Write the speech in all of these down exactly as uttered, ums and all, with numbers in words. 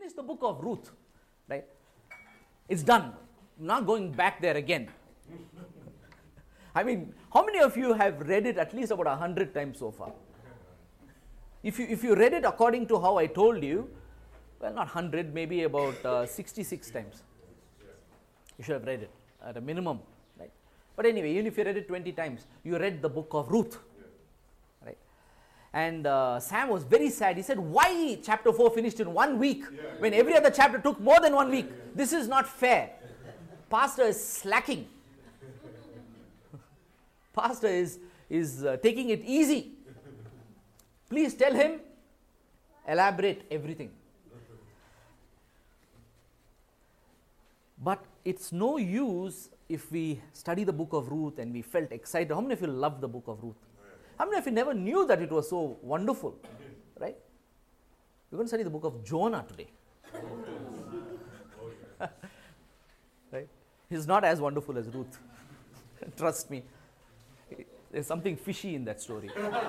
finished the book of Ruth, right? It's done. I'm not going back there again. I mean, how many of you have read it at least about a hundred times so far? If you if you read it according to how I told you, well, not hundred, maybe about uh, sixty-six times. You should have read it at a minimum, right? But anyway, even if you read it twenty times, you read the book of Ruth, right? And uh, Sam was very sad. He said, why chapter four finished in one week when every other chapter took more than one week? This is not fair. Pastor is slacking. Pastor is, is uh, taking it easy. Please tell him, elaborate everything. But it's no use if we study the book of Ruth and we felt excited. How many of you love the book of Ruth? How many of you never knew that it was so wonderful? Right? We're going to study the book of Jonah today. Right? He's not as wonderful as Ruth. Trust me. There's something fishy in that story.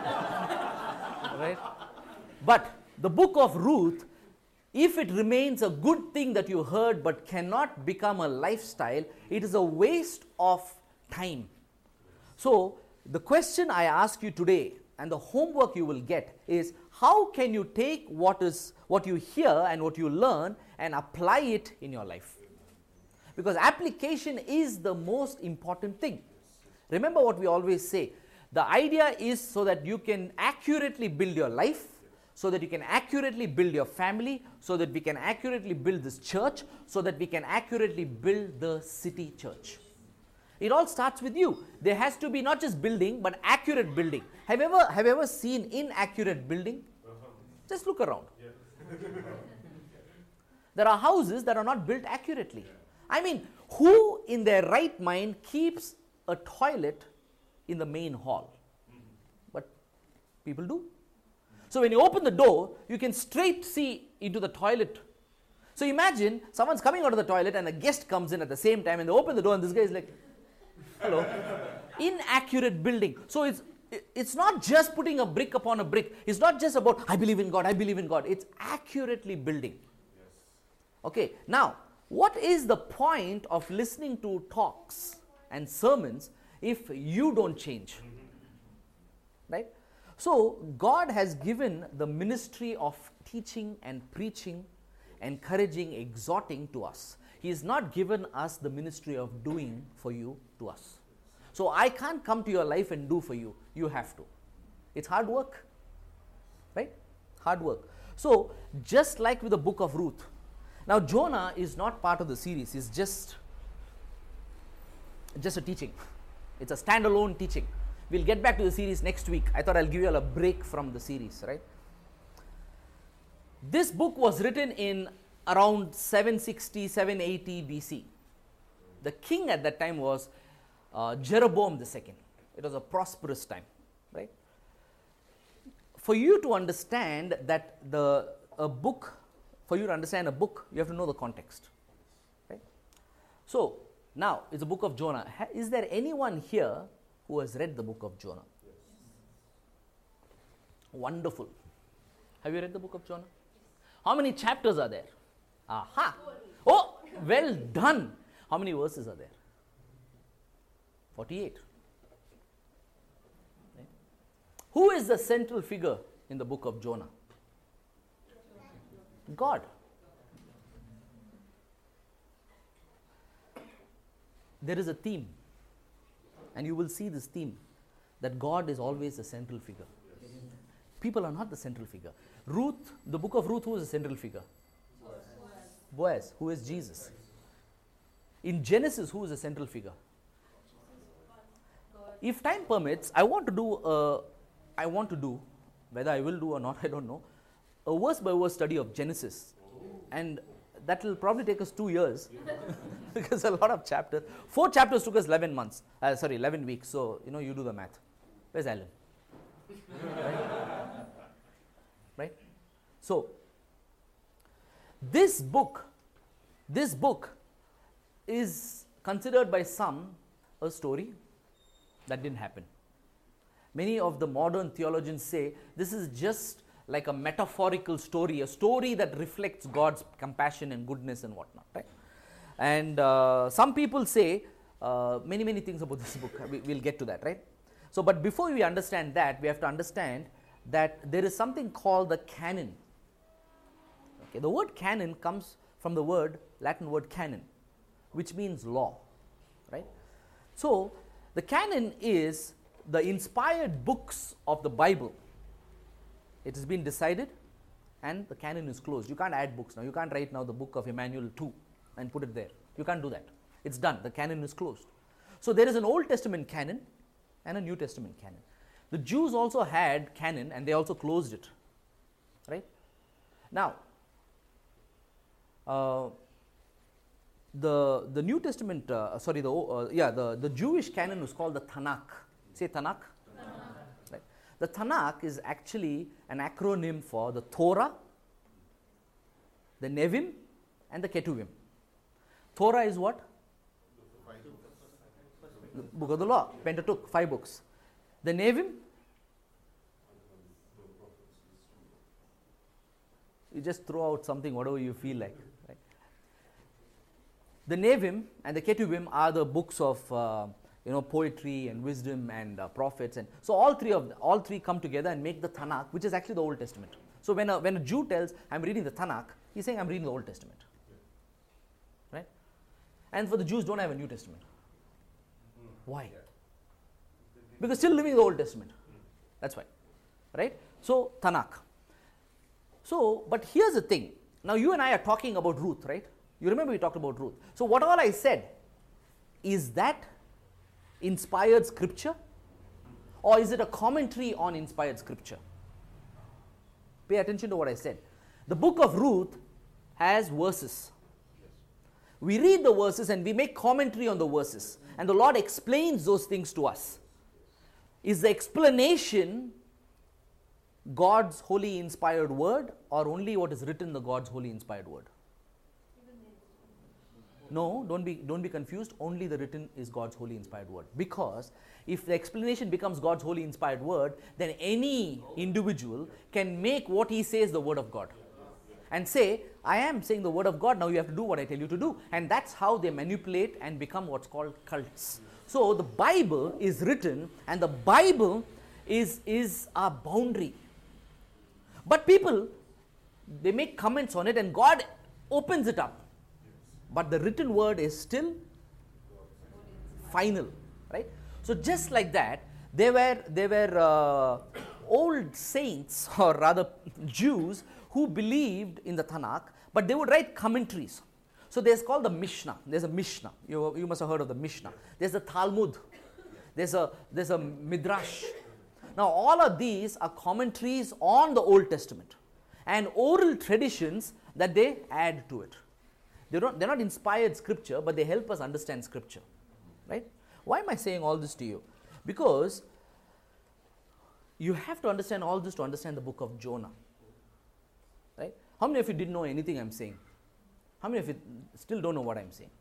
Right? But the book of Ruth, if it remains a good thing that you heard but cannot become a lifestyle, it is a waste of time. So, the question I ask you today and the homework you will get is, how can you take what is what you hear and what you learn and apply it in your life? Because application is the most important thing. Remember what we always say. The idea is so that you can accurately build your life, so that you can accurately build your family, so that we can accurately build this church, so that we can accurately build the city church. It all starts with you. There has to be not just building, but accurate building. Have you ever, have you ever seen inaccurate building? Uh-huh. Just look around. Yeah. There are houses that are not built accurately. Yeah. I mean, who in their right mind keeps a toilet in the main hall? Mm-hmm. But people do. So when you open the door, you can straight see into the toilet. So imagine someone's coming out of the toilet and a guest comes in at the same time and they open the door and this guy is like, hello. Inaccurate building. So it's it's not just putting a brick upon a brick. It's not just about, I believe in God, I believe in God. It's accurately building. Yes. Okay, now, what is the point of listening to talks and sermons if you don't change? Mm-hmm. Right? So, God has given the ministry of teaching and preaching, encouraging, exhorting to us. He has not given us the ministry of doing for you to us. So, I can't come to your life and do for you. You have to. It's hard work. Right? Hard work. So, just like with the book of Ruth. Now, Jonah is not part of the series. It's just, just a teaching. It's a standalone teaching. We'll get back to the series next week. I thought I'll give you all a break from the series, right? This book was written in around seven sixty, seven eighty B C. The king at that time was uh, Jeroboam the second. It was a prosperous time, right? For you to understand that the a book, for you to understand a book, you have to know the context, right? So, now, it's the book of Jonah. Ha- is there anyone here who has read the book of Jonah? Yes. Wonderful. Have you read the book of Jonah? How many chapters are there? Aha. Oh, well done. How many verses are there? forty-eight. Right? Who is the central figure in the book of Jonah? God. There is a theme. And you will see this theme, that God is always the central figure. Yes. People are not the central figure. Ruth, the book of Ruth, who is the central figure? Boaz. Boaz, who is Jesus. In Genesis, who is the central figure? If time permits, I want to do, a, I want to do, whether I will do or not, I don't know, a verse by verse study of Genesis. And that will probably take us two years because a lot of chapters. Four chapters took us eleven months. Uh, sorry, eleven weeks. So, you know, you do the math. Where's Alan? Right? Right? So, this book, this book is considered by some a story that didn't happen. Many of the modern theologians say this is just like a metaphorical story, a story that reflects God's compassion and goodness and whatnot, right? And uh, some people say uh, many, many things about this book. We, we'll get to that, right? So, but before we understand that, we have to understand that there is something called the canon. Okay, the word canon comes from the word, Latin word canon, which means law, right? So, the canon is the inspired books of the Bible. It has been decided and the canon is closed. You can't add books now. You can't write now the book of Emmanuel two and put it there. You can't do that. It's done. The canon is closed. So there is an Old Testament canon and a New Testament canon. The Jews also had canon and they also closed it, right? Now, uh, the the New Testament, uh, sorry, the uh, yeah, the, the Jewish canon was called the Tanakh. Say Tanakh. Tanakh. Right. The Tanakh is actually an acronym for the Torah, the Nevi'im, and the Ketuvim. Torah is what? The book of the law, Pentateuch, five books. The Nevi'im, you just throw out something, whatever you feel like. Right? The Nevi'im and the Ketuvim are the books of uh, you know poetry and wisdom and uh, prophets, and so all three of the, all three come together and make the Tanakh, which is actually the Old Testament. So when a, when a Jew tells, I'm reading the Tanakh, he's saying I'm reading the Old Testament. Right? And for the Jews, don't have a New Testament. Why? Because still living in the Old Testament. That's why. Right? So, Tanakh. So, but here's the thing. Now, you and I are talking about Ruth, right? You remember we talked about Ruth. So, what all I said, is that inspired scripture? Or is it a commentary on inspired scripture? Pay attention to what I said. The book of Ruth has verses. We read the verses and we make commentary on the verses. And the Lord explains those things to us. Is the explanation God's holy inspired word, or only what is written in the God's holy inspired word? No, don't be, don't be confused. Only the written is God's holy inspired word. Because if the explanation becomes God's holy inspired word, then any individual can make what he says the word of God. And say, I am saying the word of God, now you have to do what I tell you to do. And that's how they manipulate and become what's called cults. So the Bible is written and the Bible is, is our boundary. But people, they make comments on it and God opens it up. But the written word is still final, right? So just like that, there were, there were uh, old saints, or rather Jews, who believed in the Tanakh, but they would write commentaries. So there's called the Mishnah. There's a Mishnah. You, you must have heard of the Mishnah. There's a Talmud. There's a, there's a Midrash. Now all of these are commentaries on the Old Testament and oral traditions that they add to it. They don't, they're not inspired scripture, but they help us understand scripture. Right? Why am I saying all this to you? Because you have to understand all this to understand the book of Jonah. Right? How many of you didn't know anything I'm saying? How many of you still don't know what I'm saying?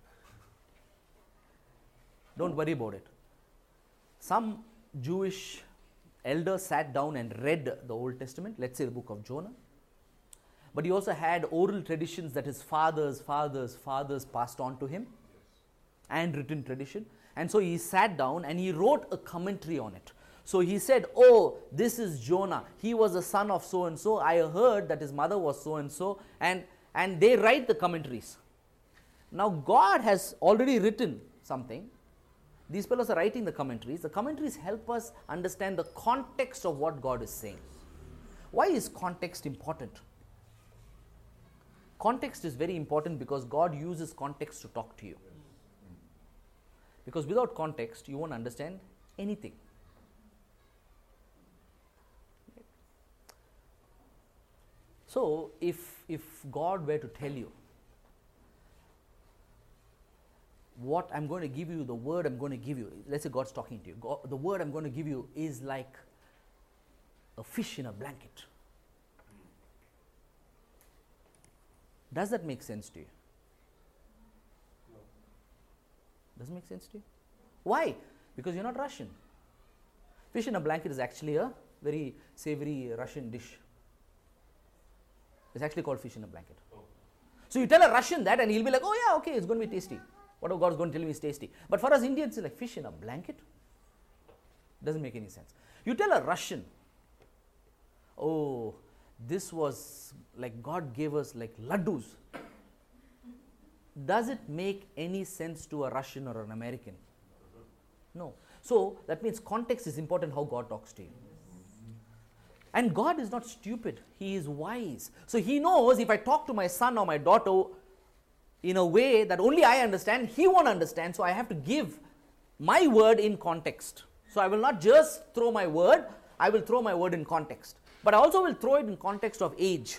Don't worry about it. Some Jewish elder sat down and read the Old Testament, let's say the book of Jonah. But he also had oral traditions that his fathers, fathers, fathers passed on to him, and written tradition. And so he sat down and he wrote a commentary on it. So he said, oh, this is Jonah. He was the son of so-and-so. I heard that his mother was so-and-so. And, and they write the commentaries. Now God has already written something. These fellows are writing the commentaries. The commentaries help us understand the context of what God is saying. Why is context important? Context is very important because God uses context to talk to you. Because without context, you won't understand anything. So, if, if God were to tell you, what I'm going to give you, the word I'm going to give you, let's say God's talking to you, God, the word I'm going to give you is like a fish in a blanket. Does that make sense to you? No. Does it make sense to you? Why? Because you're not Russian. Fish in a blanket is actually a very savory Russian dish. It's actually called fish in a blanket. So you tell a Russian that and he'll be like, oh yeah, okay, it's going to be tasty. Whatever God's going to tell me is tasty. But for us Indians, it's like fish in a blanket. Doesn't make any sense. You tell a Russian, oh, this was like God gave us like laddus. Does it make any sense to a Russian or an American? No. So that means context is important, how God talks to you. And God is not stupid. He is wise. So He knows if I talk to my son or my daughter in a way that only I understand, he won't understand. So I have to give my word in context. So I will not just throw my word, I will throw my word in context. But I also will throw it in context of age.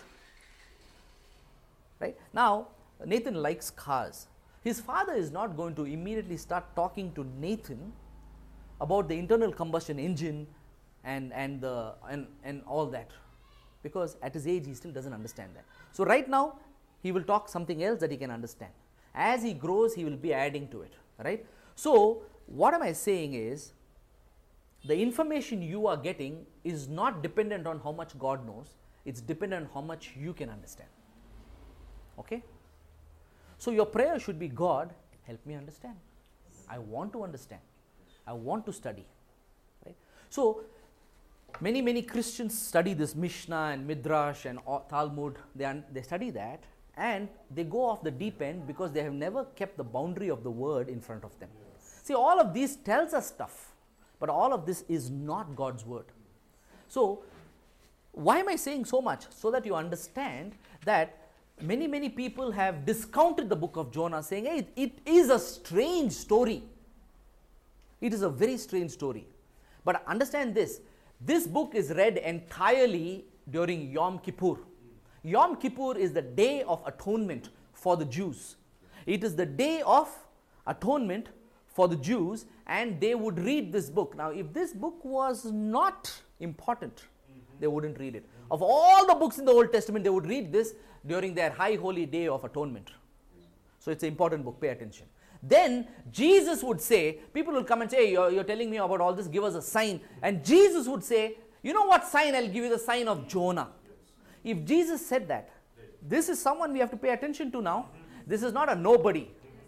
Right? Now, Nathan likes cars. His father is not going to immediately start talking to Nathan about the internal combustion engine and, and, the, and, and all that. Because at his age, he still doesn't understand that. So right now, he will talk something else that he can understand. As he grows, he will be adding to it. Right? So, what am I saying is, the information you are getting is not dependent on how much God knows. It's dependent on how much you can understand. Okay? So your prayer should be, God, help me understand. I want to understand. I want to study. Right? So many, many Christians study this Mishnah and Midrash and Talmud. They, un- they study that and they go off the deep end because they have never kept the boundary of the word in front of them. See, all of these tells us stuff. But all of this is not God's word. So, why am I saying so much? So that you understand that many, many people have discounted the book of Jonah, saying, hey, it, it is a strange story. It is a very strange story. But understand this, this book is read entirely during Yom Kippur. Yom Kippur is the day of atonement for the Jews. It is the day of atonement for the Jews, and they would read this book. Now, if this book was not important, mm-hmm. they wouldn't read it. Of all the books in the Old Testament, they would read this during their high holy day of atonement. So it's an important book, pay attention. Then Jesus would say, people will come and say, hey, you're, you're telling me about all this, give us a sign. And Jesus would say, you know what sign? I'll give you the sign of Jonah. If Jesus said that, this is someone we have to pay attention to now. This is not a nobody.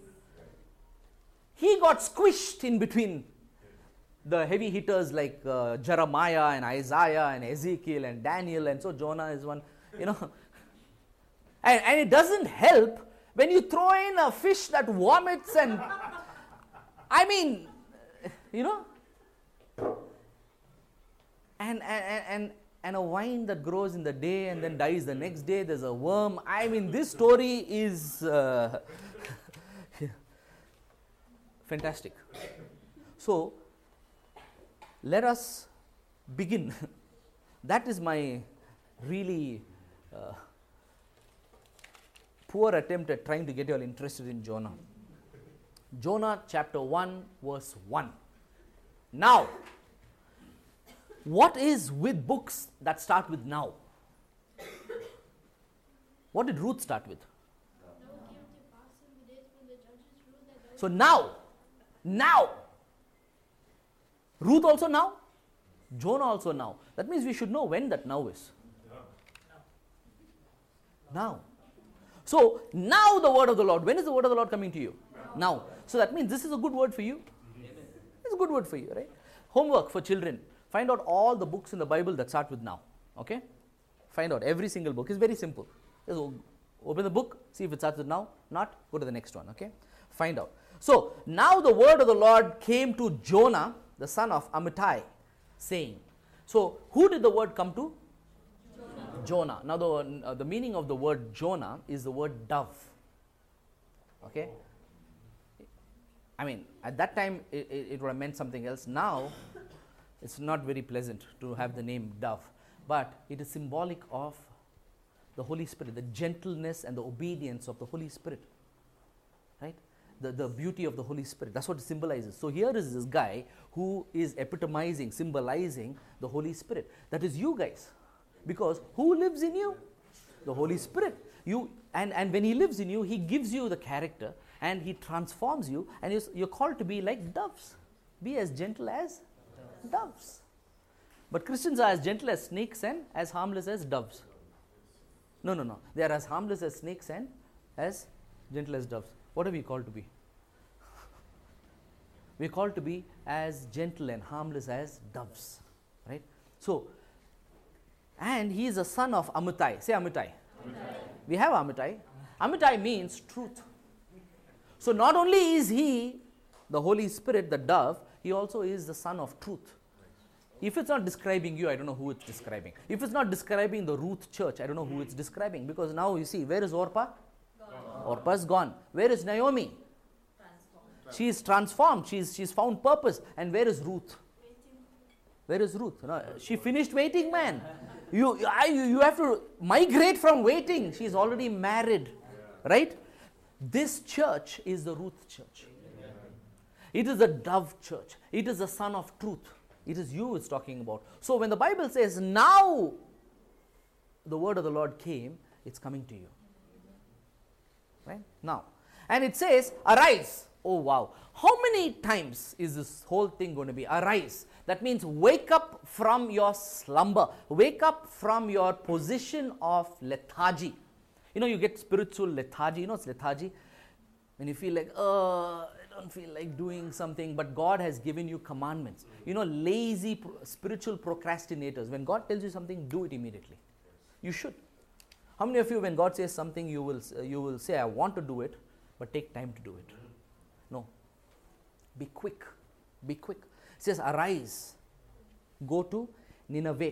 He got squished in between the heavy hitters like uh, Jeremiah and Isaiah and Ezekiel and Daniel, and so Jonah is one, you know. And, and it doesn't help when you throw in a fish that vomits and, I mean, you know, and, and, and, and a vine that grows in the day and then dies the next day, there's a worm. I mean, this story is uh, fantastic. So, let us begin. That is my really uh, poor attempt at trying to get you all interested in Jonah. Jonah chapter one verse one. Now, what is with books that start with now? What did Ruth start with? So now, now. Ruth also now? Jonah also now. That means we should know when that now is. Now. So, now the word of the Lord. When is the word of the Lord coming to you? Now. now. So, that means this is a good word for you. It's a good word for you, right? Homework for children. Find out all the books in the Bible that start with now. Okay? Find out every single book. It's very simple. Just open the book, see if it starts with now. Not, go to the next one. Okay? Find out. So, now the word of the Lord came to Jonah, the son of Amittai, saying. So, who did the word come to? Jonah. Jonah. Now, the, uh, the meaning of the word Jonah is the word dove. Okay? I mean, at that time, it, it, it would have meant something else. Now, it's not very pleasant to have the name dove. But it is symbolic of the Holy Spirit, the gentleness and the obedience of the Holy Spirit. Right? The, the beauty of the Holy Spirit. That's what it symbolizes. So here is this guy who is epitomizing, symbolizing the Holy Spirit. That is you guys. Because who lives in you? The Holy Spirit. You and, and when he lives in you, he gives you the character and he transforms you, and you're, you're called to be like doves. Be as gentle as doves. But Christians are as gentle as snakes and as harmless as doves. No, no, no. They are as harmless as snakes and as gentle as doves. What are we called to be? We are called to be as gentle and harmless as doves. Right? So, and he is a son of Amittai. Say Amittai. Amittai. We have Amittai. Amittai means truth. So not only is he the Holy Spirit, the dove, he also is the son of truth. If it's not describing you, I don't know who it's describing. If it's not describing the Ruth church, I don't know who it's describing. Because now you see, where is Orpah? Gone. Orpah is gone. Where is Naomi? Transformed. She is transformed. She is, she's found purpose. And where is Ruth? Waiting. Where is Ruth? No, she finished waiting, man. You, I, you have to migrate from waiting. She's already married. Yeah. Right? This church is the Ruth church. Yeah. It is the dove church. It is the son of truth. It is you it's talking about. So when the Bible says, now the word of the Lord came, it's coming to you. Right? Now. And it says, arise. Oh wow. How many times is this whole thing going to be? Arise. That means wake up from your slumber. Wake up from your position of lethargy. You know, you get spiritual lethargy. You know what's lethargy? When you feel like, oh, I don't feel like doing something, but God has given you commandments. You know, lazy pro- spiritual procrastinators. When God tells you something, do it immediately. You should. How many of you, when God says something, you will uh, you will say, I want to do it, but take time to do it? No. Be quick. Be quick. It says, arise. Go to Nineveh,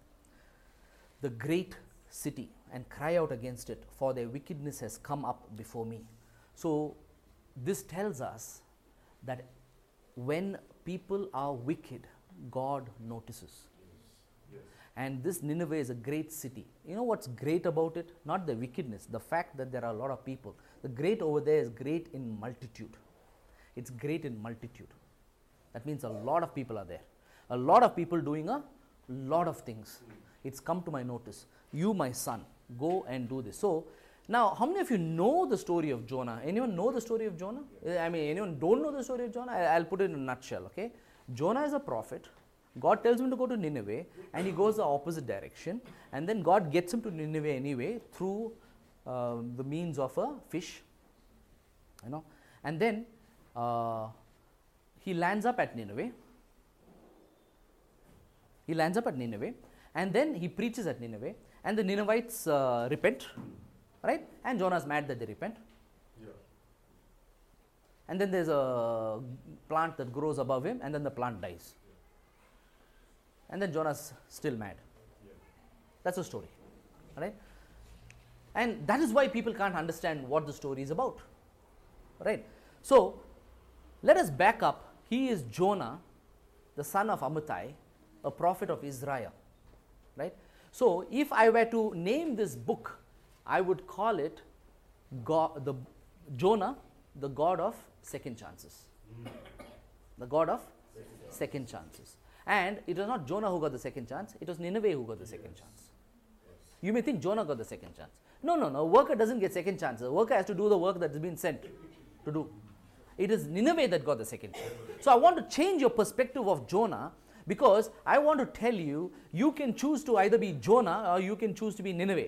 the great city, and cry out against it, for their wickedness has come up before me. So, this tells us that when people are wicked, God notices. Yes. And this Nineveh is a great city. You know what's great about it? Not the wickedness, the fact that there are a lot of people. The great over there is great in multitude. It's great in multitude. That means a lot of people are there. A lot of people doing a lot of things. It's come to my notice. You, my son, go and do this. So, now, how many of you know the story of Jonah? Anyone know the story of Jonah? Yes. I mean, anyone don't know the story of Jonah? I, I'll put it in a nutshell, okay? Jonah is a prophet. God tells him to go to Nineveh, and he goes the opposite direction. And then God gets him to Nineveh anyway through uh, the means of a fish, you know. And then uh, he lands up at Nineveh. He lands up at Nineveh, and then he preaches at Nineveh, and the Ninevites uh, repent. Right? And Jonah's mad that they repent. Yeah. And then there's a plant that grows above him, and then the plant dies. Yeah. And then Jonah's still mad. Yeah. That's the story. Right? And that is why people can't understand what the story is about. Right? So, let us back up. He is Jonah, the son of Amittai, a prophet of Israel. Right? So, if I were to name this book, I would call it God, the Jonah, the God of second chances. Mm. The God of second, second chances. And it was not Jonah who got the second chance, it was Nineveh who got the second yes. chance. Yes. You may think Jonah got the second chance. No, no, no. A worker doesn't get second chance. The worker has to do the work that has been sent to do. It is Nineveh that got the second chance. So I want to change your perspective of Jonah, because I want to tell you, you can choose to either be Jonah or you can choose to be Nineveh.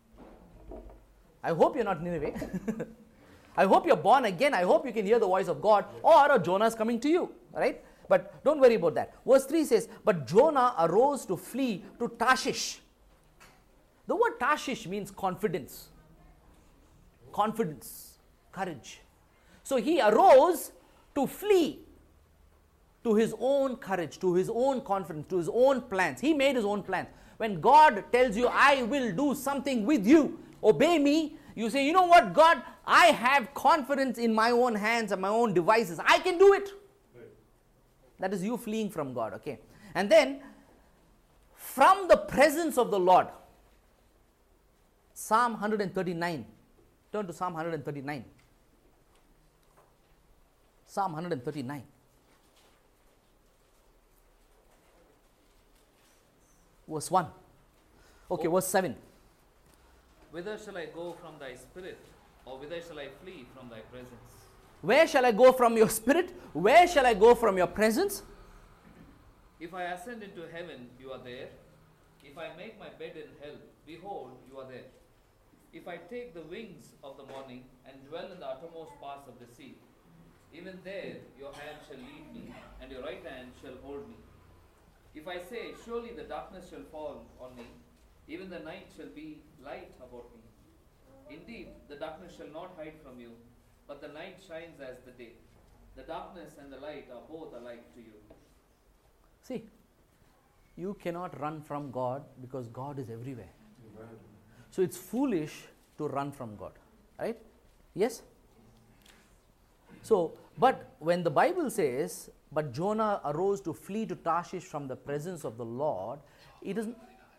I hope you're not Nineveh. I hope you're born again. I hope you can hear the voice of God, or a Jonah is coming to you. Right? But don't worry about that. Verse three says, but Jonah arose to flee to Tarshish. The word Tarshish means confidence. Confidence. Courage. So he arose to flee to his own courage, to his own confidence, to his own plans. He made his own plans. When God tells you, I will do something with you, obey me, you say, you know what, God, I have confidence in my own hands and my own devices. I can do it. Right. That is you fleeing from God, okay? And then, from the presence of the Lord, Psalm one thirty-nine. Turn to Psalm one thirty-nine. Psalm one thirty-nine. Verse one. Okay, oh. Verse seven. Whither shall I go from thy spirit, or whither shall I flee from thy presence? Where shall I go from your spirit? Where shall I go from your presence? If I ascend into heaven, you are there. If I make my bed in hell, behold, you are there. If I take the wings of the morning and dwell in the uttermost parts of the sea, even there your hand shall lead me, and your right hand shall hold me. If I say, surely the darkness shall fall on me, even the night shall be light about me. Indeed, the darkness shall not hide from you, but the night shines as the day. The darkness and the light are both alike to you. See, you cannot run from God because God is everywhere. So it's foolish to run from God, right? Yes? So, but when the Bible says, but Jonah arose to flee to Tarshish from the presence of the Lord, it isn't.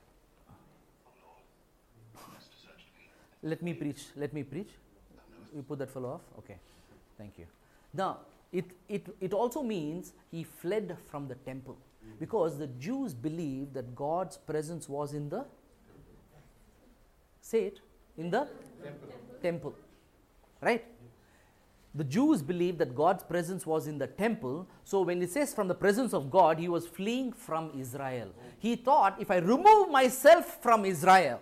Let me preach, let me preach. You put that fellow off? Okay, thank you. Now, it, it, it also means he fled from the temple, because the Jews believed that God's presence was in the, say it, in the temple, temple. Right? The Jews believed that God's presence was in the temple, so when it says from the presence of God, he was fleeing from Israel. He thought, if I remove myself from Israel,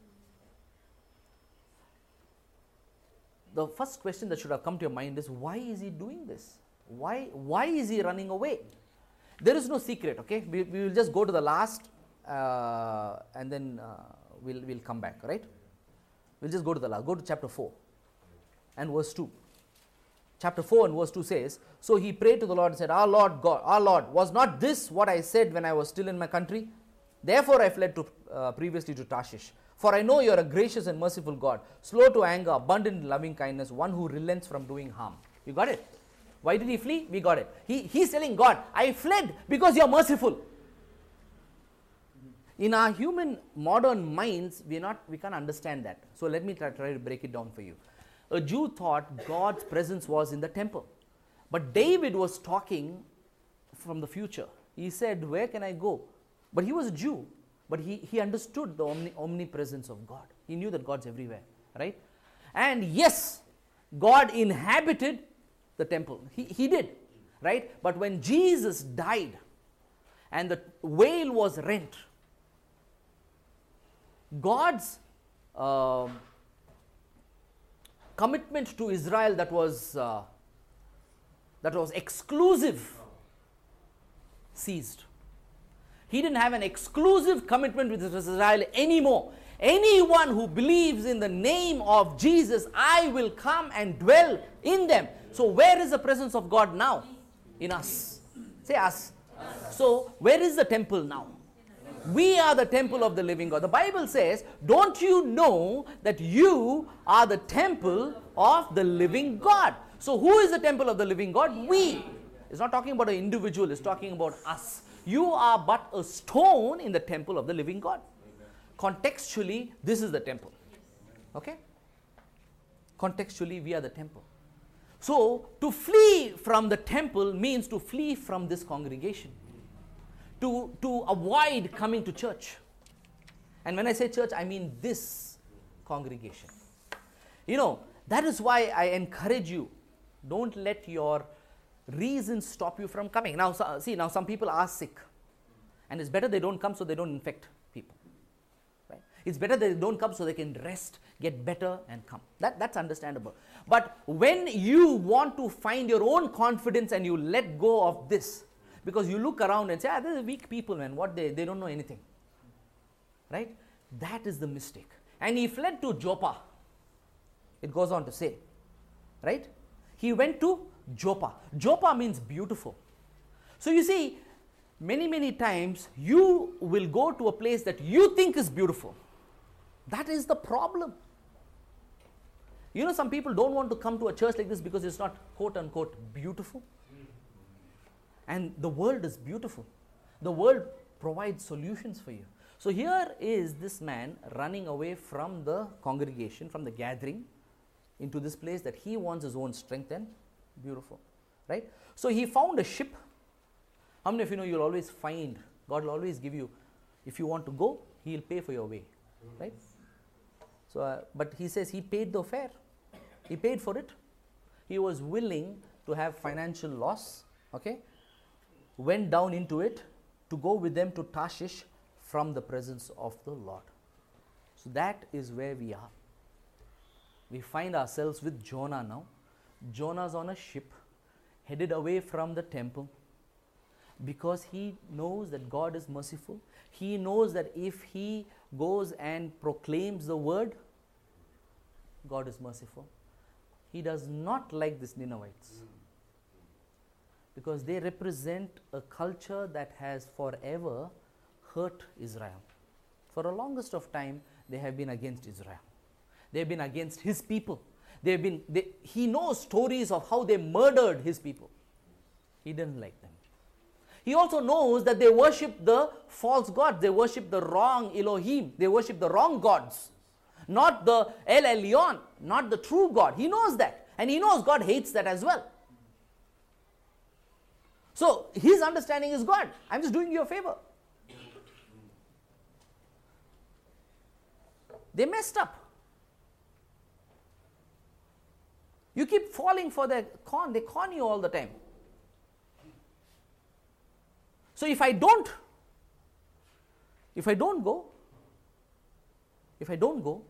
the first question that should have come to your mind is, why is he doing this? Why, why is he running away? There is no secret, okay? We, we will just go to the last uh, and then uh, we'll, we'll come back, right? We'll just go to the last. Go to chapter four and verse two. Chapter four and verse two says, so he prayed to the Lord and said, our Lord God, our Lord, was not this what I said when I was still in my country? Therefore I fled to, uh, previously to Tarshish. For I know you are a gracious and merciful God, slow to anger, abundant in loving kindness, one who relents from doing harm. You got it? Why did he flee? We got it. He, he's telling God, I fled because you are merciful. In our human modern minds, we not we can't understand that. So let me try, try to break it down for you. A Jew thought God's presence was in the temple. But David was talking from the future. He said, where can I go? But he was a Jew. But he, he understood the omni, omnipresence of God. He knew that God's everywhere. Right? And yes, God inhabited the temple. He, he did. Right? But when Jesus died and the veil was rent, God's uh, commitment to Israel that was uh, that was exclusive ceased. He didn't have an exclusive commitment with Israel anymore. Anyone who believes in the name of Jesus, I will come and dwell in them. So where is the presence of God now? In us. Say us. us. So where is the temple now? We are the temple of the living God. The Bible says, don't you know that you are the temple of the living God? So who is the temple of the living God? We. It's not talking about an individual, it's talking about us. You are but a stone in the temple of the living God. Contextually, this is the temple. Okay? Contextually, we are the temple. So, to flee from the temple means to flee from this congregation. To, to avoid coming to church. And when I say church, I mean this congregation. You know, that is why I encourage you, don't let your reasons stop you from coming. Now, so, see, now some people are sick. And it's better they don't come so they don't infect people. Right? It's better they don't come so they can rest, get better and come. That, that's understandable. But when you want to find your own confidence and you let go of this, because you look around and say, ah, these are weak people, man, what they, they don't know anything. Right? That is the mistake. And he fled to Joppa. It goes on to say. Right? He went to Joppa. Joppa means beautiful. So you see, many, many times you will go to a place that you think is beautiful. That is the problem. You know, some people don't want to come to a church like this because it's not quote unquote beautiful. And the world is beautiful. The world provides solutions for you. So here is this man running away from the congregation, from the gathering, into this place that he wants his own strength and beautiful. Right? So he found a ship. How many of you know you'll always find, God will always give you, if you want to go, he will pay for your way. Right? So, uh, but he says he paid the fare. He paid for it. He was willing to have financial loss. Okay? Went down into it to go with them to Tarshish from the presence of the Lord. So that is where we are. we find ourselves with Jonah now. Jonah's on a ship, headed away from the temple, because he knows that God is merciful. He knows that if he goes and proclaims the word, God is merciful. He does not like these Ninevites, because they represent a culture that has forever hurt Israel. For the longest of time, they have been against Israel. They have been against his people. They have been. They, he knows stories of how they murdered his people. He didn't like them. He also knows that they worship the false gods. They worship the wrong Elohim. They worship the wrong gods. Not the El Elyon, not the true God. He knows that. And he knows God hates that as well. So, his understanding is God. I'm just doing you a favor. They messed up. You keep falling for their con. They con you all the time. So if I don't, if I don't go, if I don't go,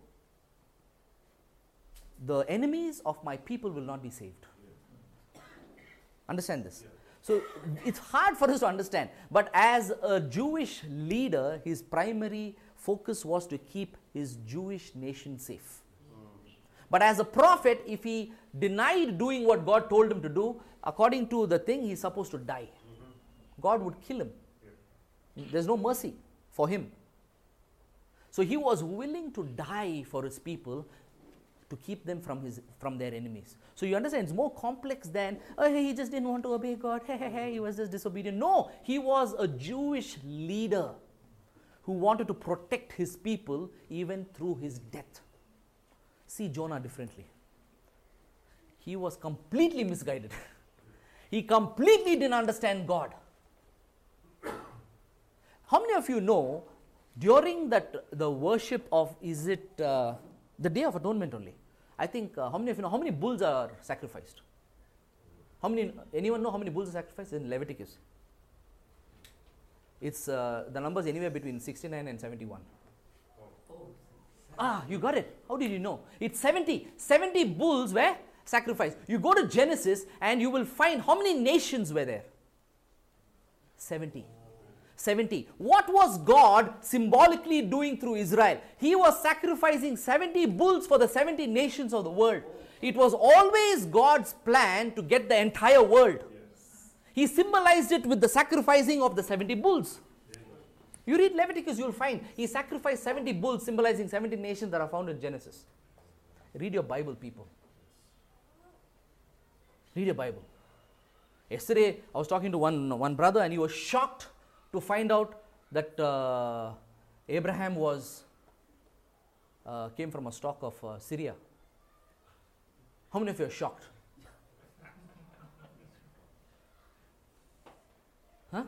the enemies of my people will not be saved. Understand this? So it's hard for us to understand. But as a Jewish leader, his primary focus was to keep his Jewish nation safe. But as a prophet, if he denied doing what God told him to do, according to the thing, he's supposed to die. God would kill him. There's no mercy for him. So he was willing to die for his people to keep them from his from their enemies. So you understand, it's more complex than, oh, he just didn't want to obey God. Hey, hey, hey, he was just disobedient. No, he was a Jewish leader who wanted to protect his people even through his death. See Jonah differently. He was completely misguided. He completely didn't understand God. How many of you know, during that the worship of, is it uh, the Day of Atonement only? I think, uh, how many of you know, how many bulls are sacrificed? How many, anyone know how many bulls are sacrificed in Leviticus? It's, uh, the numbers anywhere between sixty-nine and seventy-one. Ah, you got it. How did you know? It's seventy. seventy bulls were sacrificed. You go to Genesis and you will find how many nations were there? seventy. seventy. What was God symbolically doing through Israel? He was sacrificing seventy bulls for the seventy nations of the world. It was always God's plan to get the entire world. He symbolized it with the sacrificing of the seventy bulls. You read Leviticus, you will find he sacrificed seventy bulls symbolizing seventy nations that are found in Genesis. Read your Bible, people. Read your Bible. Yesterday, I was talking to one, one brother and he was shocked to find out that uh, Abraham was uh, came from a stock of uh, Syria. How many of you are shocked? Huh?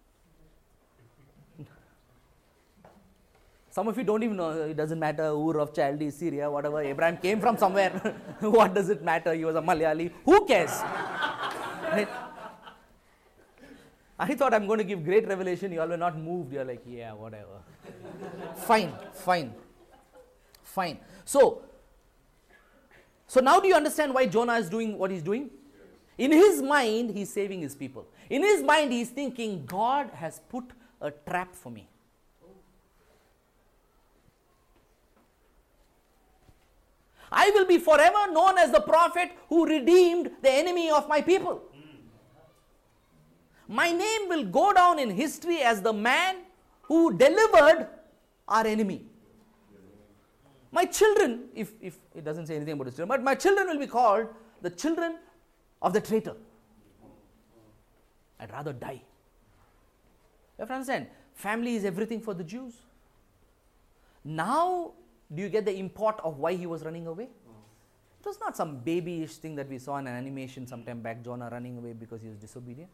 Some of you don't even know. It doesn't matter. Ur of Chaldee, Syria, whatever. Abraham came from somewhere. What does it matter? He was a Malayali. Who cares? Right? I thought I'm going to give great revelation. You all were not moved. You're like, yeah, whatever. Fine, fine, fine. So, so now do you understand why Jonah is doing what he's doing? In his mind, he's saving his people. In his mind, he's thinking, God has put a trap for me. I will be forever known as the prophet who redeemed the enemy of my people. My name will go down in history as the man who delivered our enemy. My children, if, if it doesn't say anything about his children, but my children will be called the children of the traitor. I'd rather die. You have to understand, family is everything for the Jews. Now, do you get the import of why he was running away? It was not some babyish thing that we saw in an animation sometime back, Jonah running away because he was disobedient.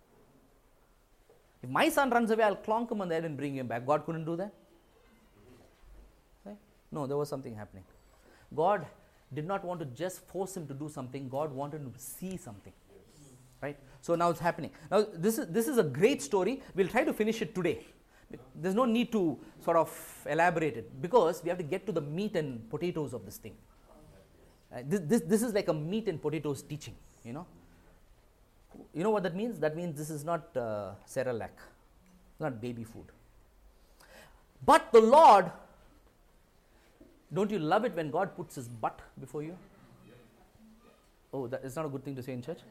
If my son runs away, I'll clonk him on the head and bring him back. God couldn't do that? Right? No, there was something happening. God did not want to just force him to do something. God wanted him to see something. Right? So now it's happening. Now this is, this is a great story. We'll try to finish it today. There's no need to sort of elaborate it because we have to get to the meat and potatoes of this thing. Uh, this, this, this is like a meat and potatoes teaching, you know. You know what that means? That means this is not uh, Cerelac, not baby food. But the Lord, don't you love it when God puts his butt before you? Oh, that is not a good thing to say in church.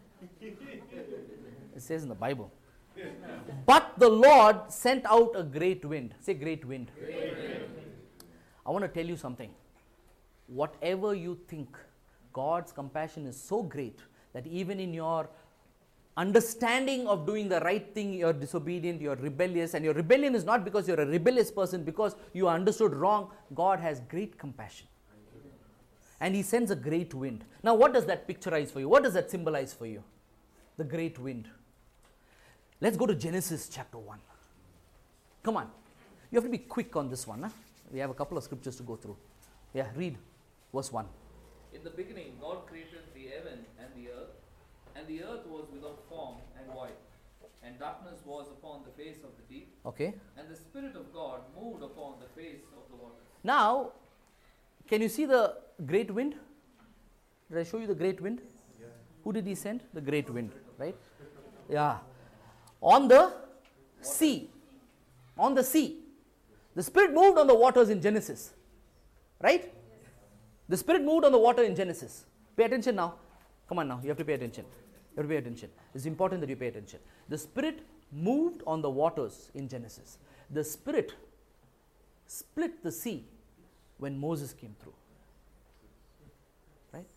It says in the Bible. But the Lord sent out a great wind. Say great wind. Great wind. I want to tell you something. Whatever you think, God's compassion is so great that even in your understanding of doing the right thing, you're disobedient, you're rebellious, and your rebellion is not because you're a rebellious person, because you understood wrong. God has great compassion. And he sends a great wind. Now, what does that picturize for you? What does that symbolize for you? The great wind. Let's go to Genesis chapter one. Come on. You have to be quick on this one. Huh? We have a couple of scriptures to go through. Yeah, read verse one. In the beginning, God created the heaven and the earth, and the earth was without form and void, and darkness was upon the face of the deep. Okay. And the Spirit of God moved upon the face of the waters. Now, can you see the great wind? Did I show you the great wind? Yeah. Who did he send? The great wind, right? Yeah. On the sea. On the sea. The Spirit moved on the waters in Genesis. Right? The Spirit moved on the water in Genesis. Pay attention now. Come on now, you have to pay attention. You have to pay attention. It's important that you pay attention. The Spirit moved on the waters in Genesis. The Spirit split the sea when Moses came through. Right?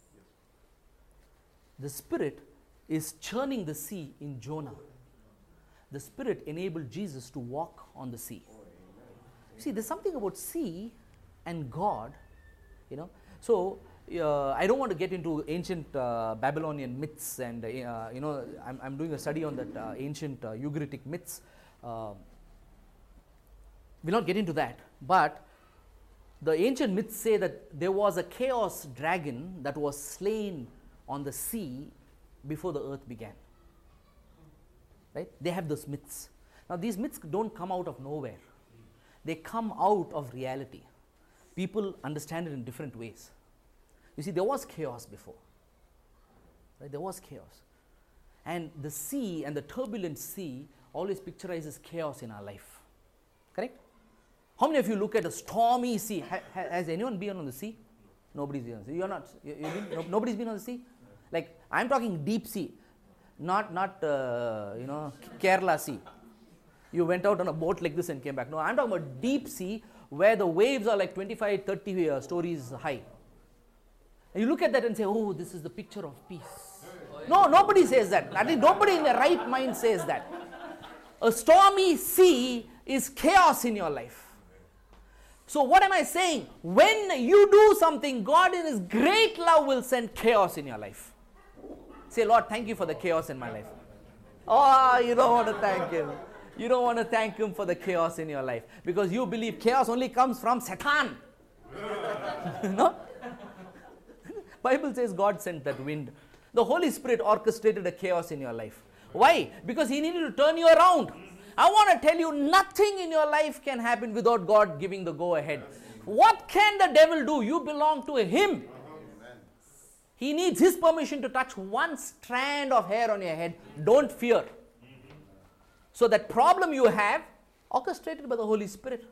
The Spirit is churning the sea in Jonah. The Spirit enabled Jesus to walk on the sea. See, there's something about sea and God, you know. So, uh, I don't want to get into ancient uh, Babylonian myths, and, uh, you know, I'm, I'm doing a study on that uh, ancient uh, Ugaritic myths. Uh, we'll not get into that, but the ancient myths say that there was a chaos dragon that was slain on the sea before the earth began. Right? They have those myths. Now, these myths don't come out of nowhere. They come out of reality. People understand it in different ways. You see, there was chaos before. Right? There was chaos. And the sea and the turbulent sea always picturizes chaos in our life. Correct? How many of you look at a stormy sea? Ha, ha, has anyone been on the sea? Nobody's been on the sea. You're not. You, you've been, no, nobody's been on the sea? Like, I'm talking deep sea. Not, not uh, you know, Kerala sea. You went out on a boat like this and came back. No, I'm talking about deep sea where the waves are like twenty-five, thirty uh, stories high. And you look at that and say, oh, this is the picture of peace. No, nobody says that. I think nobody in their right mind says that. A stormy sea is chaos in your life. So what am I saying? When you do something, God in His great love will send chaos in your life. Say, Lord, thank you for the chaos in my life. Oh, you don't want to thank Him. You don't want to thank Him for the chaos in your life because you believe chaos only comes from Satan. No? Bible says God sent that wind. The Holy Spirit orchestrated a chaos in your life. Why? Because He needed to turn you around. I want to tell you, nothing in your life can happen without God giving the go ahead. What can the devil do? You belong to Him. He needs His permission to touch one strand of hair on your head. Don't fear. So that problem you have, orchestrated by the Holy Spirit.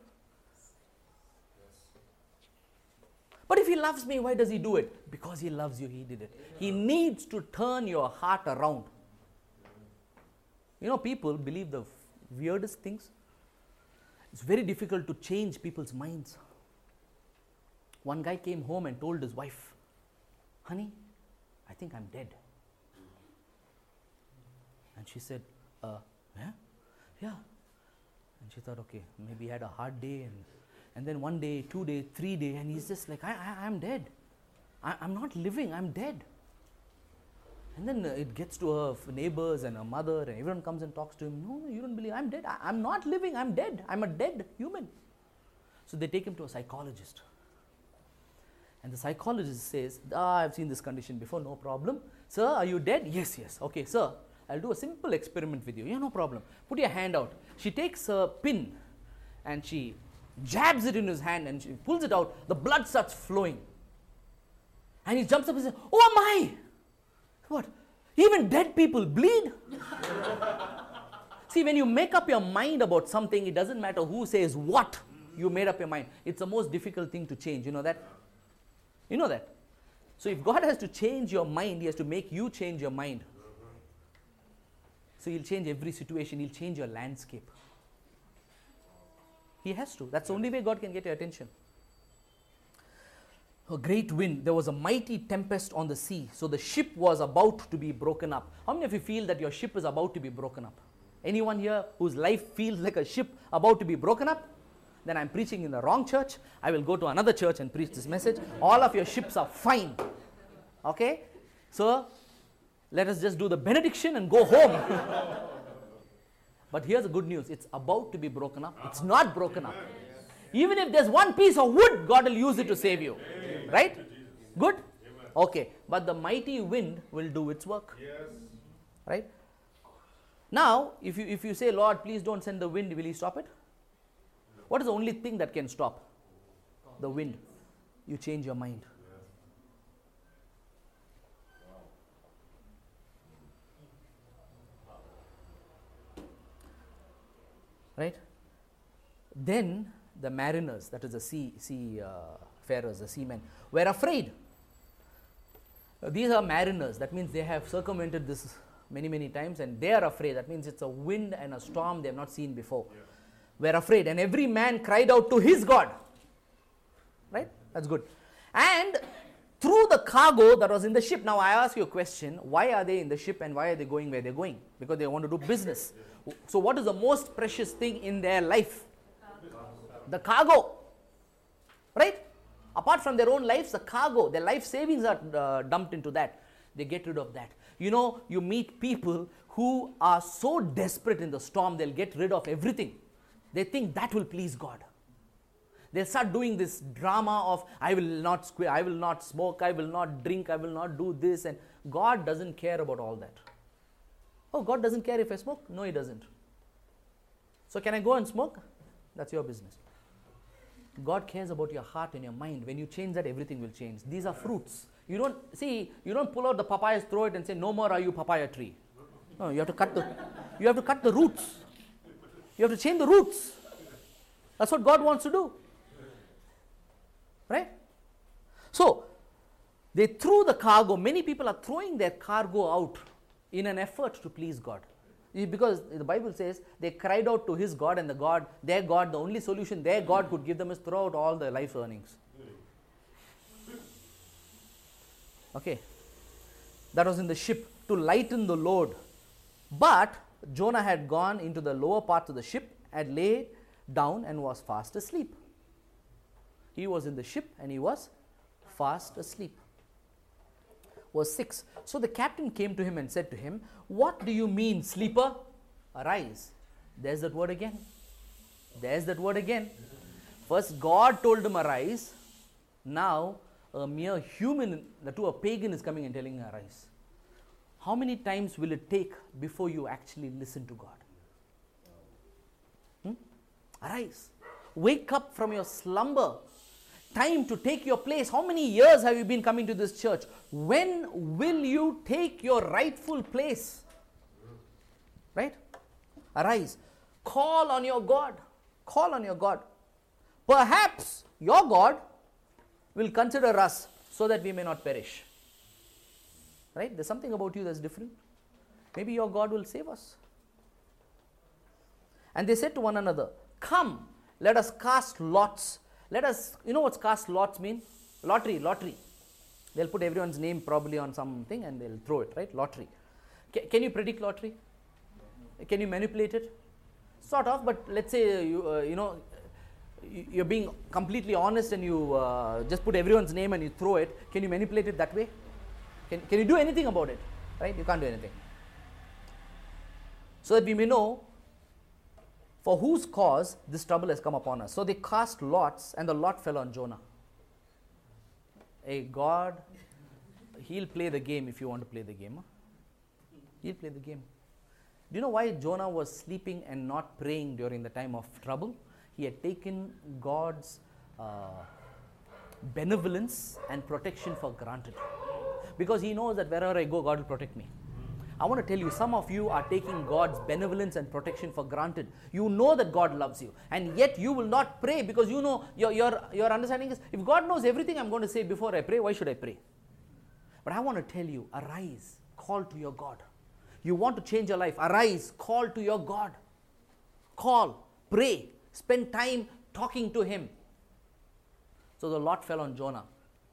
But if He loves me, why does He do it? Because He loves you, He did it. He needs to turn your heart around. You know, people believe the weirdest things. It's very difficult to change people's minds. One guy came home and told his wife, honey, I think I'm dead. And she said, uh, yeah? Yeah. And she thought, okay, maybe he had a hard day, and, and then one day, two days, three days, and he's just like, I, I, I'm dead. I, I'm not living, I'm dead. And then uh, it gets to her f- neighbors and her mother, and everyone comes and talks to him. No, no, you don't believe, I'm dead. I, I'm not living, I'm dead. I'm a dead human. So they take him to a psychologist. And the psychologist says, ah, I've seen this condition before, no problem. Sir, are you dead? Yes, yes. Okay, sir, I'll do a simple experiment with you. Yeah, no problem. Put your hand out. She takes a pin and she jabs it in his hand and she pulls it out. The blood starts flowing. And he jumps up and says, oh my! What? Even dead people bleed? See, when you make up your mind about something, it doesn't matter who says what. You made up your mind. It's the most difficult thing to change. You know that? You know that? So if God has to change your mind, He has to make you change your mind. So He'll change every situation. He'll change your landscape. He has to. That's the only way God can get your attention. A great wind. There was a mighty tempest on the sea. So the ship was about to be broken up. How many of you feel that your ship is about to be broken up? Anyone here whose life feels like a ship about to be broken up? Then I'm preaching in the wrong church. I will go to another church and preach this message. All of your ships are fine. Okay? So, let us just do the benediction and go home. But here's the good news. It's about to be broken up. It's not broken up. Even if there's one piece of wood, God will use it to save you. Right? Good? Okay. But the mighty wind will do its work. Right? Now, if you, if you say, Lord, please don't send the wind, will He stop it? What is the only thing that can stop the wind? You change your mind. Right? Then the mariners, that is the sea, sea uh, farers, the seamen, were afraid. Uh, these are mariners. That means they have circumvented this many, many times and they are afraid. That means it's a wind and a storm they have not seen before. Yeah. Were afraid, and every man cried out to his God. Right? That's good. And through the cargo that was in the ship. Now I ask you a question. Why are they in the ship and why are they going where they're going? Because they want to do business. So what is the most precious thing in their life? The cargo. Right? Apart from their own lives, the cargo, their life savings are uh, dumped into that. They get rid of that. You know, you meet people who are so desperate in the storm, they'll get rid of everything. They think that will please God. They'll start doing this drama of, I will not squ- I will not smoke, I will not drink, I will not do this. And God doesn't care about all that. Oh, God doesn't care if I smoke? No, He doesn't. So can I go and smoke? That's your business. God cares about your heart and your mind. When you change that, everything will change. These are fruits. You don't, see, you don't pull out the papayas, throw it and say, no more are you papaya tree. No, you have to cut the, you have to cut the roots. You have to change the roots. That's what God wants to do. Right? So, they threw the cargo. Many people are throwing their cargo out in an effort to please God. Because the Bible says they cried out to his God, and the God, their God, the only solution their God could give them is throw out all their life earnings. Okay. That was in the ship to lighten the load. But Jonah had gone into the lower part of the ship and lay down and was fast asleep. He was in the ship and he was fast asleep. Verse six. So the captain came to him and said to him, what do you mean, sleeper? Arise. There's that word again. There's that word again. First God told him arise. Now a mere human, to a pagan is coming and telling him arise. How many times will it take before you actually listen to God? Hmm? Arise. Wake up from your slumber. Time to take your place. How many years have you been coming to this church? When will you take your rightful place? Right? Arise. Call on your God. Call on your God. Perhaps your God will consider us so that we may not perish. Right? There's something about you that's different. Maybe your God will save us. And they said to one another, come, let us cast lots. Let us, you know what's cast lots mean? Lottery, lottery. They'll put everyone's name probably on something and they'll throw it, right? Lottery. C- can you predict lottery? Can you manipulate it? Sort of, but let's say, you, uh, you know, you're being completely honest and you uh, just put everyone's name and you throw it. Can you manipulate it that way? Can, can you do anything about it? Right? You can't do anything. So that we may know for whose cause this trouble has come upon us. So they cast lots and the lot fell on Jonah. Hey, God, He'll play the game if you want to play the game. Huh? He'll play the game. Do you know why Jonah was sleeping and not praying during the time of trouble? He had taken God's uh, benevolence and protection for granted. Because he knows that wherever I go, God will protect me. I want to tell you, some of you are taking God's benevolence and protection for granted. You know that God loves you, and yet you will not pray because you know, your, your, your understanding is, if God knows everything I'm going to say before I pray, why should I pray? But I want to tell you, arise, call to your God. You want to change your life, arise, call to your God. Call, pray, spend time talking to Him. So the lot fell on Jonah.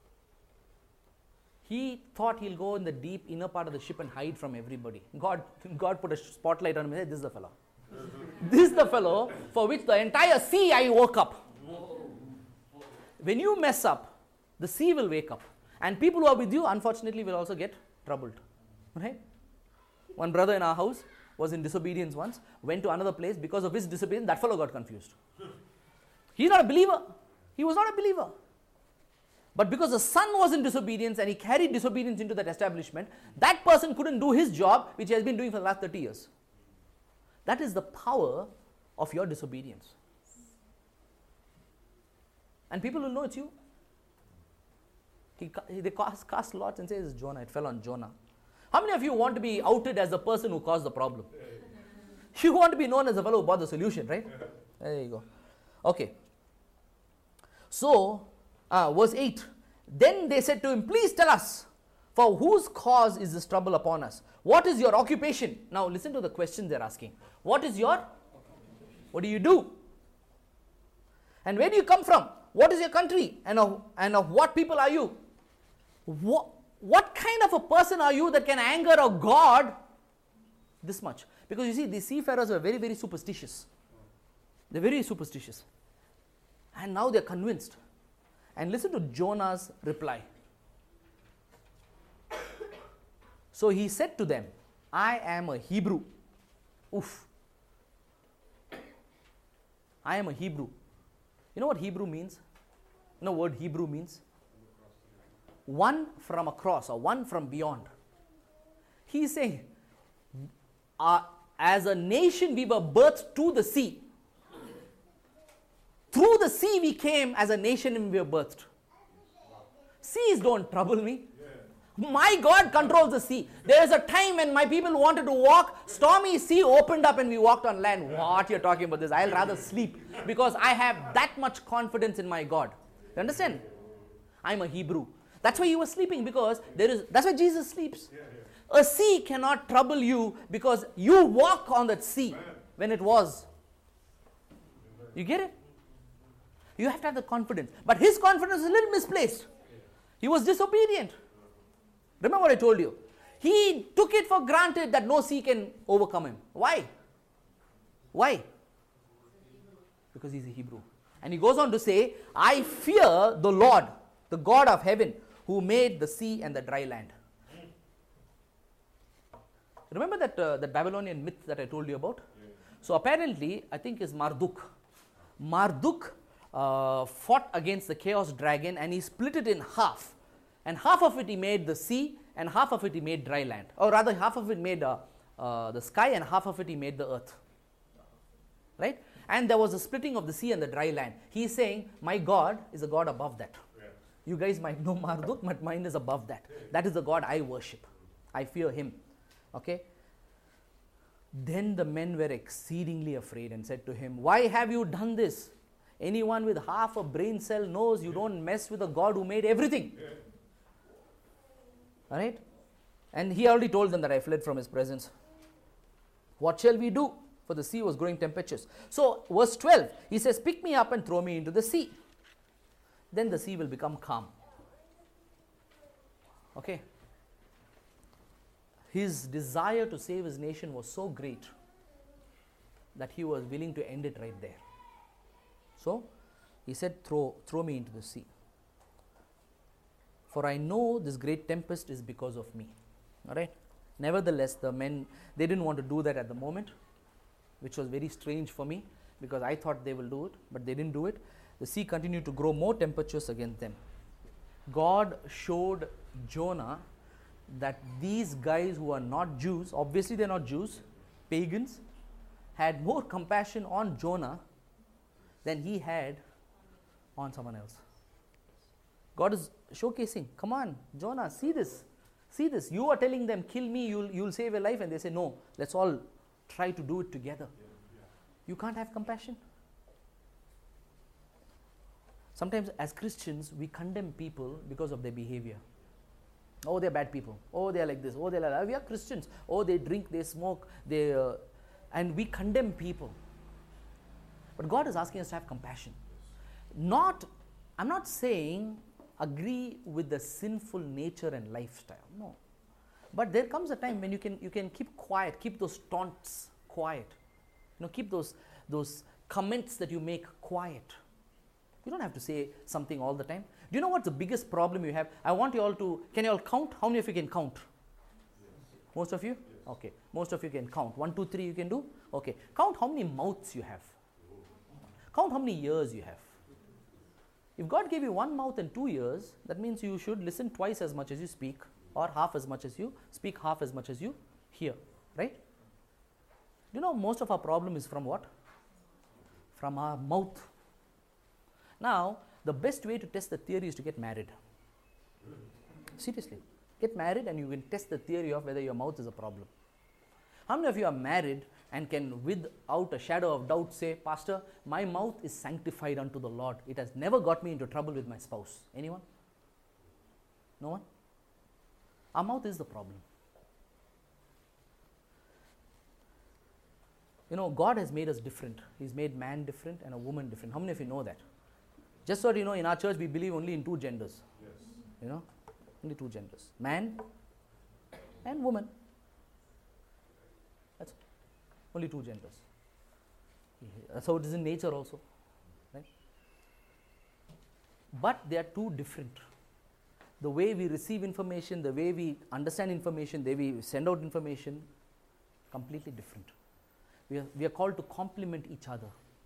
He thought he'll go in the deep inner part of the ship and hide from everybody. God, God put a spotlight on him and said, this is the fellow. This is the fellow for which the entire sea I woke up. When you mess up, the sea will wake up. And people who are with you, unfortunately, will also get troubled. Right? One brother in our house was in disobedience once, went to another place. Because of his disobedience, that fellow got confused. He's not a believer. He was not a believer. But because the son was in disobedience and he carried disobedience into that establishment, that person couldn't do his job, which he has been doing for the last thirty years. That is the power of your disobedience. And people will know it's you. He, they cast, cast lots and say, it's Jonah, it fell on Jonah. How many of you want to be outed as the person who caused the problem? You want to be known as the fellow who brought the solution, right? There you go. Okay. So, Uh, verse eight, then they said to him, please tell us, for whose cause is this trouble upon us? What is your occupation? Now listen to the question they're asking. What is your, what do you do? And where do you come from? What is your country? And of, and of what people are you? What, what kind of a person are you that can anger a God this much? Because you see, the seafarers were very, very superstitious. They're very superstitious. And now they're convinced. And listen to Jonah's reply. So he said to them, I am a Hebrew. Oof. I am a Hebrew. You know what Hebrew means? You know what word Hebrew means? One from across, or one from beyond. He's saying, uh, as a nation we were birthed to the sea. Through the sea we came as a nation and we were birthed. Seas don't trouble me. My God controls the sea. There is a time when my people wanted to walk, stormy sea opened up and we walked on land. What you're talking about this? I'll rather sleep because I have that much confidence in my God. You understand? I'm a Hebrew. That's why you were sleeping, because there is. That's why Jesus sleeps. A sea cannot trouble you because you walk on that sea when it was. You get it? You have to have the confidence. But his confidence is a little misplaced. He was disobedient. Remember what I told you? He took it for granted that no sea can overcome him. Why? Why? Because he's a Hebrew. And he goes on to say, I fear the Lord, the God of heaven, who made the sea and the dry land. Remember that, uh, that Babylonian myth that I told you about? So apparently, I think is Marduk. Marduk Uh, fought against the chaos dragon and he split it in half, and half of it he made the sea and half of it he made dry land, or rather half of it made uh, uh, the sky and half of it he made the earth, right? And there was a splitting of the sea and the dry land. He's saying, my God is a God above that. Yeah. You guys might know Marduk, but mine is above that. That is the God I worship. I fear him. Okay. Then the men were exceedingly afraid and said to him, why have you done this? Anyone with half a brain cell knows you don't mess with a God who made everything. Yeah. Alright? And he already told them that I fled from his presence. What shall we do? For the sea was growing tempestuous. So, verse twelve, he says, pick me up and throw me into the sea. Then the sea will become calm. Okay? His desire to save his nation was so great that he was willing to end it right there. So, he said, throw, throw me into the sea. For I know this great tempest is because of me. Alright? Nevertheless, the men, they didn't want to do that at the moment, which was very strange for me, because I thought they will do it, but they didn't do it. The sea continued to grow more tempestuous against them. God showed Jonah that these guys who are not Jews, obviously they're not Jews, pagans, had more compassion on Jonah than he had on someone else. God is showcasing, come on, Jonah, see this. See this. You are telling them, kill me, you'll, you'll save your life. And they say, no, let's all try to do it together. Yeah, yeah. You can't have compassion. Sometimes as Christians, we condemn people because of their behavior. Oh, they're bad people. Oh, they're like this. Oh, they're like that. We are Christians. Oh, they drink, they smoke, they, uh, and we condemn people. But God is asking us to have compassion. Not, I'm not saying agree with the sinful nature and lifestyle. No. But there comes a time when you can you can keep quiet, keep those taunts quiet. You know, keep those those comments that you make quiet. You don't have to say something all the time. Do you know what's the biggest problem you have? I want you all to, can you all count? How many of you can count? Yes. Most of you? Yes. Okay. Most of you can count. One, two, three you can do? Okay. Count how many mouths you have. Count how many ears you have. If God gave you one mouth and two ears, that means you should listen twice as much as you speak, or half as much as you speak, half as much as you hear, right? Do you know most of our problem is from what? From our mouth. Now, the best way to test the theory is to get married. Seriously. Get married and you can test the theory of whether your mouth is a problem. How many of you are married and can without a shadow of doubt say, Pastor, my mouth is sanctified unto the Lord. It has never got me into trouble with my spouse. Anyone? No one? Our mouth is the problem. You know, God has made us different. He's made man different and a woman different. How many of you know that? Just so you know, in our church we believe only in two genders. Yes. You know, only two genders. Man and woman. That's only two genders. That's how it is in nature also. Right? But they are two different. The way we receive information, the way we understand information, the way we send out information, completely different. We are, we are called to complement each other,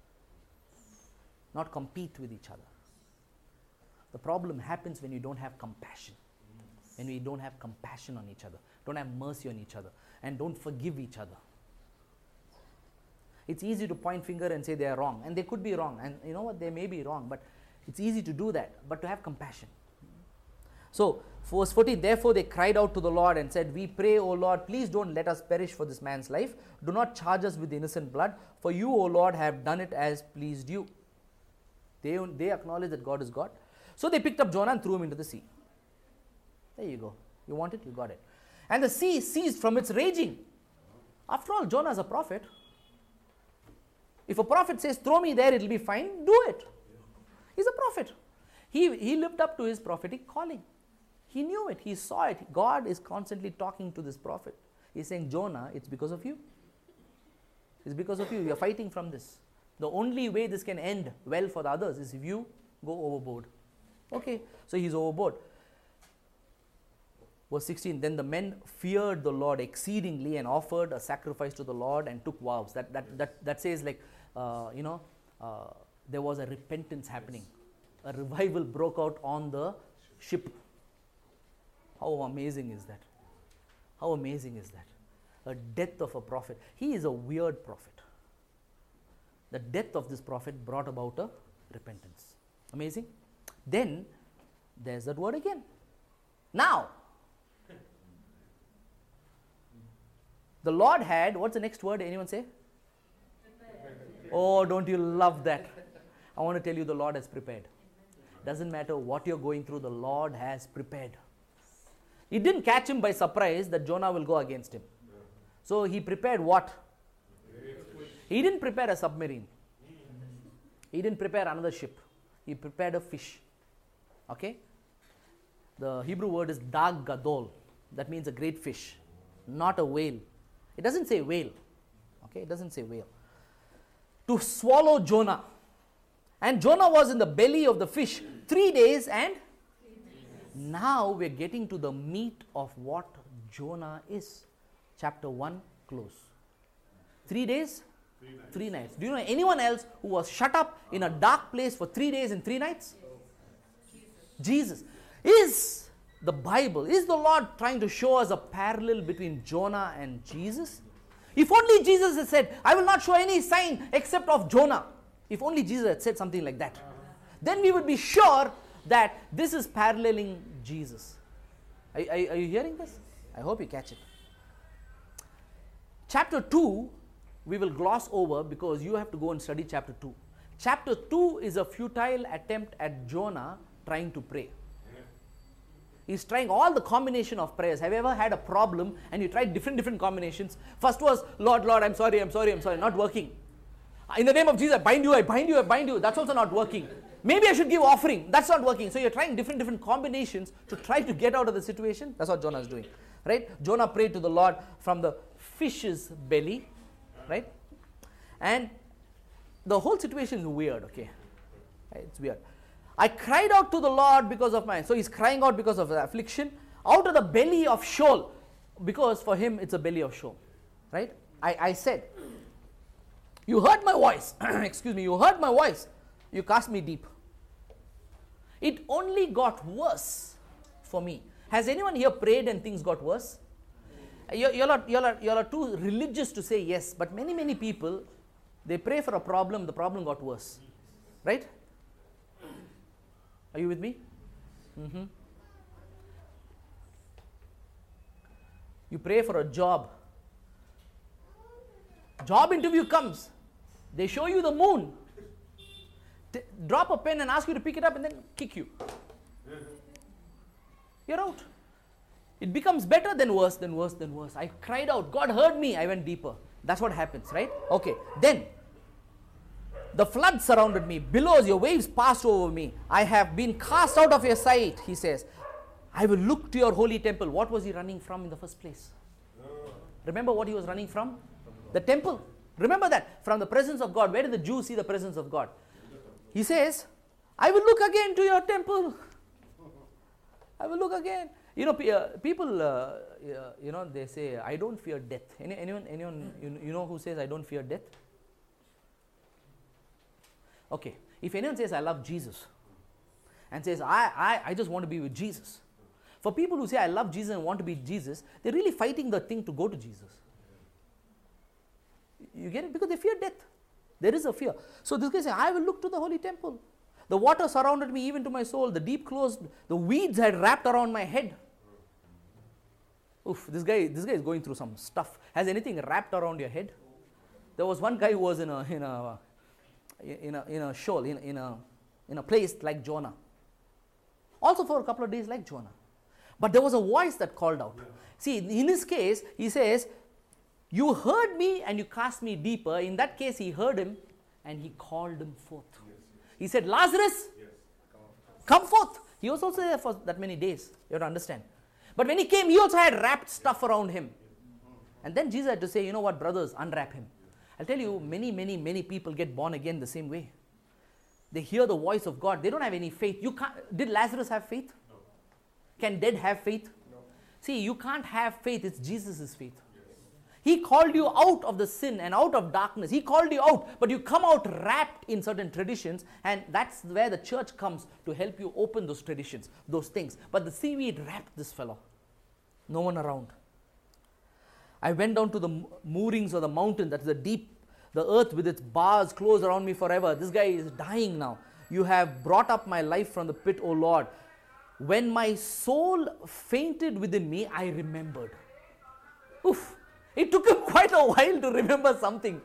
not compete with each other. The problem happens when you don't have compassion. When we don't have compassion on each other, don't have mercy on each other, and don't forgive each other. It's easy to point finger and say they are wrong, and they could be wrong, and you know what, they may be wrong, but it's easy to do that, but to have compassion. So, verse fourteen, therefore they cried out to the Lord and said, we pray, O Lord, please don't let us perish for this man's life. Do not charge us with innocent blood, for you, O Lord, have done it as pleased you. They, they acknowledge that God is God. So they picked up Jonah and threw him into the sea. There you go. You want it? You got it. And the sea ceased from its raging. After all, Jonah is a prophet. If a prophet says, throw me there, it will be fine, do it. He's a prophet. He, he lived up to his prophetic calling. He knew it. He saw it. God is constantly talking to this prophet. He's saying, Jonah, it's because of you. It's because of you. You are fighting from this. The only way this can end well for the others is if you go overboard. Okay, so he's overboard. Verse sixteen, then the men feared the Lord exceedingly and offered a sacrifice to the Lord and took vows. That that that, that says like, uh, you know, uh, there was a repentance happening. A revival broke out on the ship. How amazing is that? How amazing is that? A death of a prophet. He is a weird prophet. The death of this prophet brought about a repentance. Amazing? Then, there's that word again. Now, the Lord had, what's the next word? Anyone say? Prepared. Oh, don't you love that? I want to tell you the Lord has prepared. Doesn't matter what you're going through, the Lord has prepared. It didn't catch him by surprise that Jonah will go against him. So he prepared what? He didn't prepare a submarine. He didn't prepare another ship. He prepared a fish. Okay? The Hebrew word is dag gadol. That means a great fish, not a whale. It doesn't say whale. Okay? It doesn't say whale. To swallow Jonah. And Jonah was in the belly of the fish three days and now we're getting to the meat of what Jonah is. Chapter one, close. Three days? Three nights. Three nights. Do you know anyone else who was shut up in a dark place for three days and three nights? Jesus. Is the Bible, is the Lord trying to show us a parallel between Jonah and Jesus? If only Jesus had said, I will not show any sign except of Jonah. If only Jesus had said something like that. Then we would be sure that this is paralleling Jesus. Are, are, are you hearing this? I hope you catch it. Chapter two, we will gloss over because you have to go and study chapter two. Chapter two is a futile attempt at Jonah trying to pray. He's trying all the combination of prayers. Have you ever had a problem and you tried different, different combinations? First was, Lord, Lord, I'm sorry, I'm sorry, I'm sorry, not working. In the name of Jesus, I bind you, I bind you, I bind you. That's also not working. Maybe I should give offering. That's not working. So you're trying different, different combinations to try to get out of the situation. That's what Jonah is doing. Right? Jonah prayed to the Lord from the fish's belly. Right? And the whole situation is weird, okay? It's weird. I cried out to the Lord because of my... So he's crying out because of the affliction. Out of the belly of Sheol. Because for him, it's a belly of Sheol. Right? I, I said, you heard my voice. Excuse me. You heard my voice. You cast me deep. It only got worse for me. Has anyone here prayed and things got worse? You, you, all are, you, all are, you all are too religious to say yes. But many, many people, they pray for a problem, the problem got worse. Right? Are you with me? Mm-hmm. You pray for a job. Job interview comes. They show you the moon. T- drop a pen and ask you to pick it up and then kick you. You're out. It becomes better than worse, than worse, than worse. I cried out. God heard me. I went deeper. That's what happens, right? Okay. Then, the flood surrounded me. Billows, your waves passed over me. I have been cast out of your sight, he says. I will look to your holy temple. What was he running from in the first place? Remember what he was running from? The temple. Remember that. From the presence of God. Where did the Jews see the presence of God? He says, I will look again to your temple. I will look again. You know, uh, people, uh, uh, you know, they say, I don't fear death. Any, anyone, anyone you, you know who says, I don't fear death? Okay. If anyone says, I love Jesus, and says, I, I, I just want to be with Jesus. For people who say, I love Jesus and want to be Jesus, they're really fighting the thing to go to Jesus. You get it? Because they fear death. There is a fear. So this guy says, I will look to the holy temple. The water surrounded me even to my soul. The deep closed, the weeds had wrapped around my head. Oof, this guy, this guy is going through some stuff. Has anything wrapped around your head? There was one guy who was in a in a in a in a shoal, in, in a in a place like Jonah. Also for a couple of days like Jonah. But there was a voice that called out. See, in this case, he says, you heard me and you cast me deeper. In that case, he heard him and he called him forth. He said, Lazarus, yes. come forth. He was also there for that many days. You have to understand. But when he came, he also had wrapped stuff around him. And then Jesus had to say, you know what, brothers, unwrap him. I'll tell you, many, many, many people get born again the same way. They hear the voice of God. They don't have any faith. You can't. Did Lazarus have faith? No. Can dead have faith? No. See, you can't have faith. It's Jesus' faith. He called you out of the sin and out of darkness. He called you out, but you come out wrapped in certain traditions, and that's where the church comes to help you open those traditions, those things. But the seaweed wrapped this fellow. No one around. I went down to the moorings of the mountain, that is the deep, the earth with its bars closed around me forever. This guy is dying now. You have brought up my life from the pit, O Lord. When my soul fainted within me, I remembered. Oof. It took him quite a while to remember something.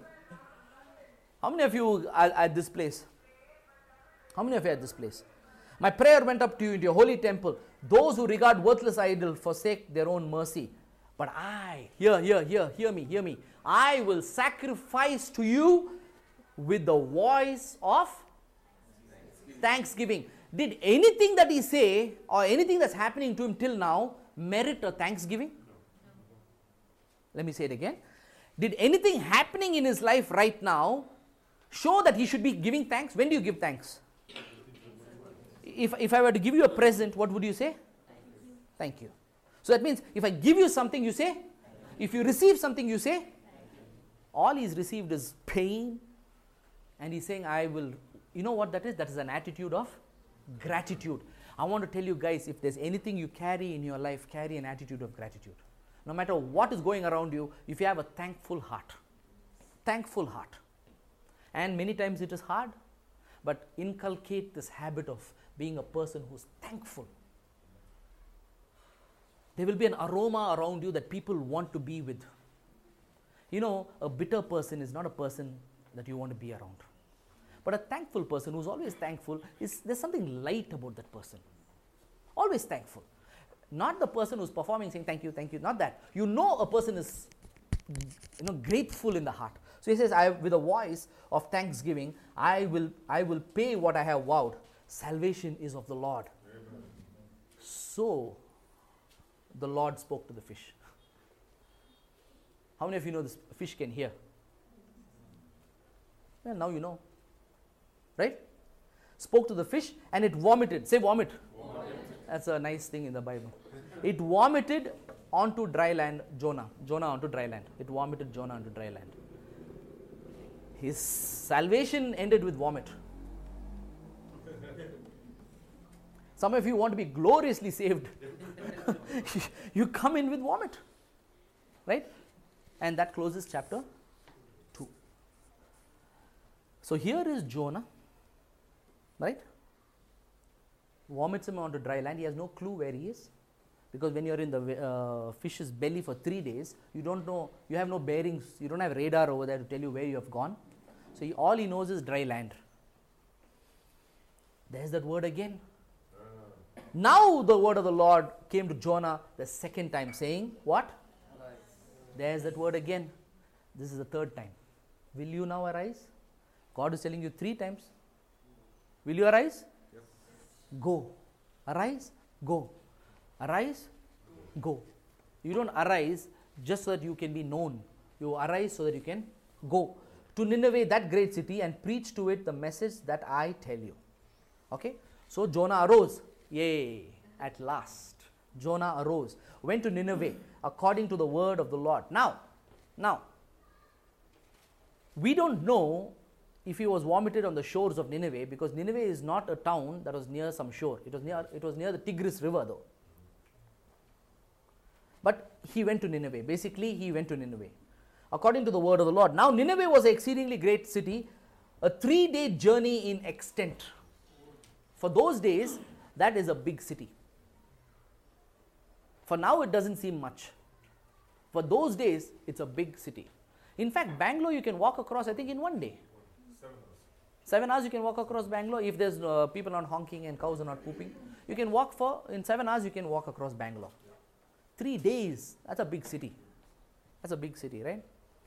How many of you are at this place? How many of you are at this place? My prayer went up to you into your holy temple. Those who regard worthless idols forsake their own mercy. But I, here, here, here, hear me, hear me. I will sacrifice to you with the voice of thanksgiving. thanksgiving. Did anything that he say or anything that's happening to him till now merit a thanksgiving? Let me say it again. Did anything happening in his life right now show that he should be giving thanks? When do you give thanks? If, if I were to give you a present, what would you say? Thank you. So that means if I give you something, you say? If you receive something, you say? All he's received is pain. And he's saying, I will. You know what that is? That is an attitude of gratitude. I want to tell you guys, if there's anything you carry in your life, carry an attitude of gratitude. No matter what is going around you, if you have a thankful heart, thankful heart. And many times it is hard, but inculcate this habit of being a person who's thankful. There will be an aroma around you that people want to be with. You know, a bitter person is not a person that you want to be around. But a thankful person who's always thankful, is there's something light about that person. Always thankful. Not the person who's performing saying thank you, thank you, not that. You know a person is, you know, grateful in the heart. So he says, I, with a voice of thanksgiving, I will, I will pay what I have vowed. Salvation is of the Lord. Amen. So, the Lord spoke to the fish. How many of you know this fish can hear? Well, now you know. Right? Spoke to the fish and it vomited. Say vomit. Vomit. That's a nice thing in the Bible. It vomited onto dry land Jonah. Jonah onto dry land. It vomited Jonah onto dry land. His salvation ended with vomit. Some of you want to be gloriously saved. You come in with vomit. Right? And that closes chapter two. So here is Jonah. Right? Vomits him onto dry land. He has no clue where he is. Because when you are in the uh, fish's belly for three days, you don't know, you have no bearings, you don't have radar over there to tell you where you have gone. So he, all he knows is dry land. There's that word again. Uh. Now the word of the Lord came to Jonah the second time saying, what? Arise. There's that word again. This is the third time. Will you now arise? God is telling you three times. Will you arise? Yes. Go. Arise, go. Arise, go. You don't arise just so that you can be known. You arise so that you can go to Nineveh, that great city, and preach to it the message that I tell you. Okay? So Jonah arose. Yay! At last. Jonah arose. Went to Nineveh according to the word of the Lord. Now, now, we don't know if he was vomited on the shores of Nineveh, because Nineveh is not a town that was near some shore. It was near, it was near the Tigris River though. But he went to Nineveh. Basically, he went to Nineveh according to the word of the Lord. Now, Nineveh was an exceedingly great city, a three-day journey in extent. For those days, that is a big city. For now, it doesn't seem much. For those days, it's a big city. In fact, Bangalore, you can walk across, I think, in one day. Seven hours. Seven hours, you can walk across Bangalore. If there's uh, people not honking and cows are not pooping, you can walk for, in seven hours, you can walk across Bangalore. Three days, that's a big city. That's a big city, right?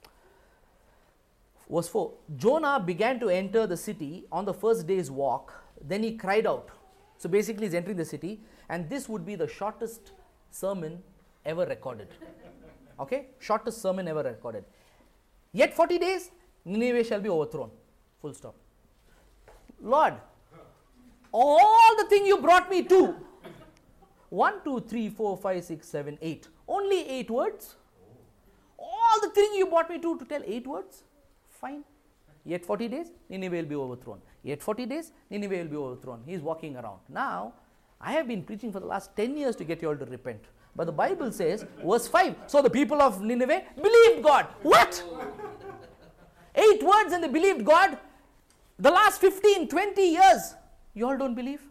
Verse four, Jonah began to enter the city on the first day's walk. Then he cried out. So basically he's entering the city, and this would be the shortest sermon ever recorded. Okay? Shortest sermon ever recorded. Yet forty days, Nineveh shall be overthrown. Full stop. Lord, all the thing you brought me to, one, two, three, four, five, six, seven, eight. Only eight words. All the thing you brought me to to tell eight words. Fine. Yet forty days, Nineveh will be overthrown. Yet forty days, Nineveh will be overthrown. He is walking around. Now, I have been preaching for the last ten years to get you all to repent. But the Bible says, verse five, so the people of Nineveh believed God. What? Eight words and they believed God. The last fifteen, twenty years, you all don't believe?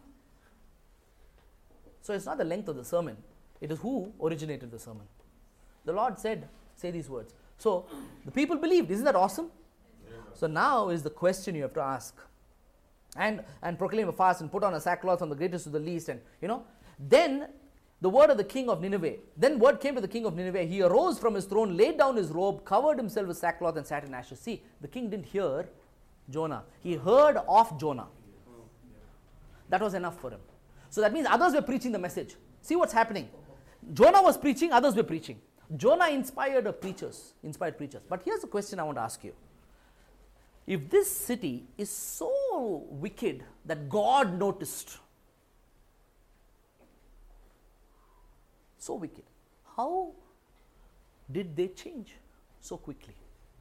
So it's not the length of the sermon. It is who originated the sermon. The Lord said, say these words. So the people believed. Isn't that awesome? Yeah. So now is the question you have to ask. And, and proclaim a fast and put on a sackcloth from the greatest to the least. And, you know, then the word of the king of Nineveh. Then word came to the king of Nineveh. He arose from his throne, laid down his robe, covered himself with sackcloth and sat in ashes. See, the king didn't hear Jonah. He heard of Jonah. That was enough for him. So that means others were preaching the message. See what's happening. Jonah was preaching, others were preaching. Jonah inspired preachers, inspired preachers. But here's the question I want to ask you. If this city is so wicked that God noticed, so wicked, how did they change so quickly?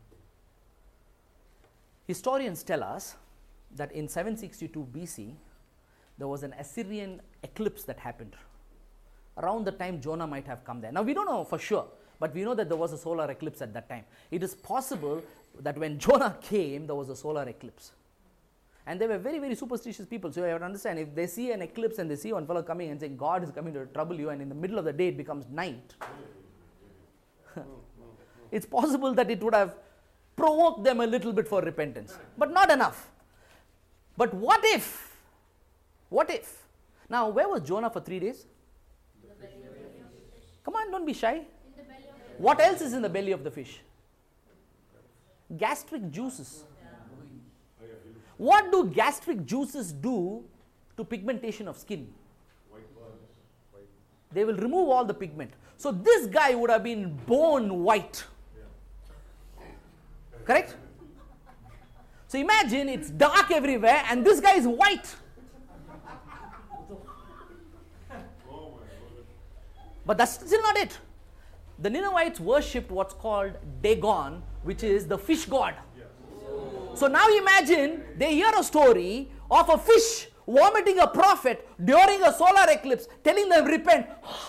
Historians tell us that in seven sixty-two B C, there was an Assyrian eclipse that happened. Around the time Jonah might have come there. Now we don't know for sure, but we know that there was a solar eclipse at that time. It is possible that when Jonah came, there was a solar eclipse. And they were very, very superstitious people. So you have to understand, if they see an eclipse and they see one fellow coming and saying, God is coming to trouble you, and in the middle of the day it becomes night, it's possible that it would have provoked them a little bit for repentance. But not enough. But what if? What if? Now, where was Jonah for three days? Come on, don't be shy. What else is in the belly of the fish? Gastric juices. What do gastric juices do to pigmentation of skin? They will remove all the pigment. So this guy would have been born white. Correct? So imagine it's dark everywhere and this guy is white. But that's still not it. The Ninevites worshipped what's called Dagon, which is the fish god. So now imagine they hear a story of a fish vomiting a prophet during a solar eclipse, telling them, repent.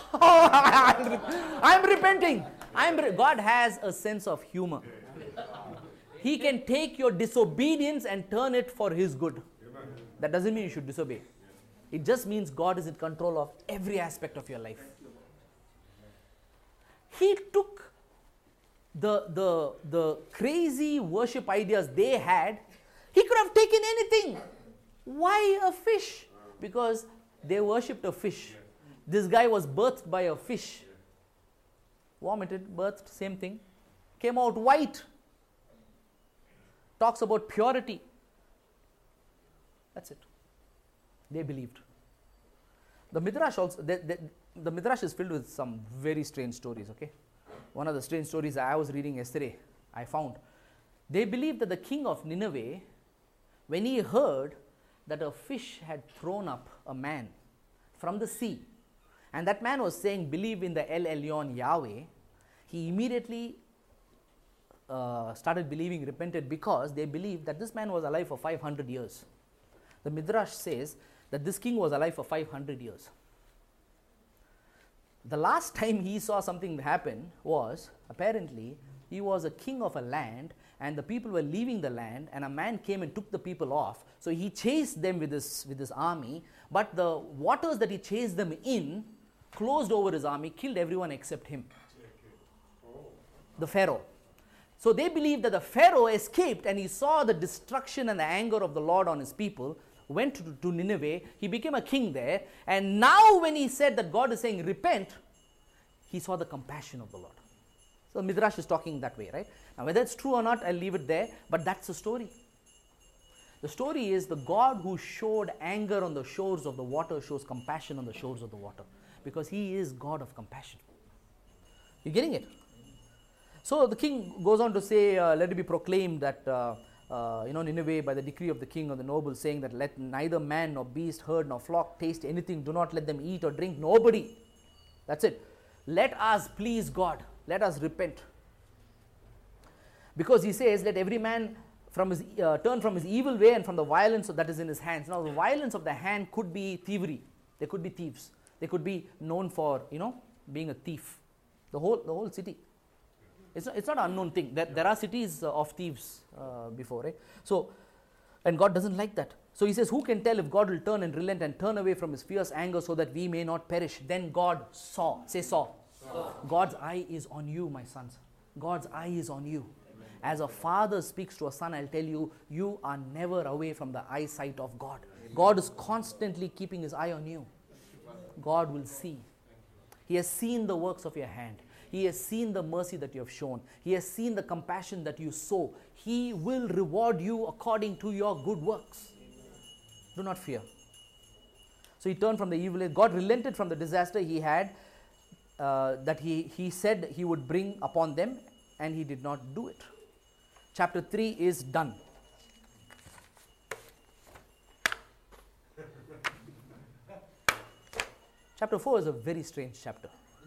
I'm repenting. I'm re- God has a sense of humor. He can take your disobedience and turn it for His good. That doesn't mean you should disobey. It just means God is in control of every aspect of your life. He took the, the, the crazy worship ideas they had. He could have taken anything. Why a fish? Because they worshipped a fish. This guy was birthed by a fish. Vomited, birthed, same thing. Came out white. Talks about purity. That's it. They believed. The Midrash also, they, they, the Midrash is filled with some very strange stories, okay? One of the strange stories I was reading yesterday, I found. They believed that the king of Nineveh, when he heard that a fish had thrown up a man from the sea, and that man was saying, believe in the El Elyon Yahweh, he immediately uh, started believing, repented, because they believed that this man was alive for five hundred years. The Midrash says that this king was alive for five hundred years. The last time he saw something happen was, apparently, he was a king of a land and the people were leaving the land and a man came and took the people off. So he chased them with his, with his army, but the waters that he chased them in closed over his army, killed everyone except him. The Pharaoh. So they believed that the Pharaoh escaped and he saw the destruction and the anger of the Lord on his people, went to, to Nineveh, he became a king there, and now when he said that God is saying repent, he saw the compassion of the Lord. So Midrash is talking that way, right? Now whether it's true or not, I'll leave it there, but that's the story. The story is the God who showed anger on the shores of the water shows compassion on the shores of the water, because He is God of compassion. You getting it? So the king goes on to say, uh, let it be proclaimed that uh, Uh, you know, Nineveh, by the decree of the king or the noble, saying that let neither man nor beast, herd nor flock taste anything, do not let them eat or drink, nobody. That's it. Let us please God, let us repent. Because he says, let every man from his uh, turn from his evil way and from the violence that is in his hands. Now, the violence of the hand could be thievery. They could be thieves. They could be known for, you know, being a thief. The whole, the whole city. It's not, it's not an unknown thing. There, there are cities uh, of thieves uh, before, right? So, and God doesn't like that. So he says, who can tell if God will turn and relent and turn away from His fierce anger so that we may not perish? Then God saw. Say saw. saw. God's eye is on you, my sons. God's eye is on you. Amen. As a father speaks to a son, I'll tell you, you are never away from the eyesight of God. Amen. God is constantly keeping His eye on you. God will see. He has seen the works of your hand. He has seen the mercy that you have shown. He has seen the compassion that you sow. He will reward you according to your good works. Do not fear. So he turned from the evil. God relented from the disaster he had, uh, that he, he said he would bring upon them, and He did not do it. Chapter three is done. Chapter four is a very strange chapter.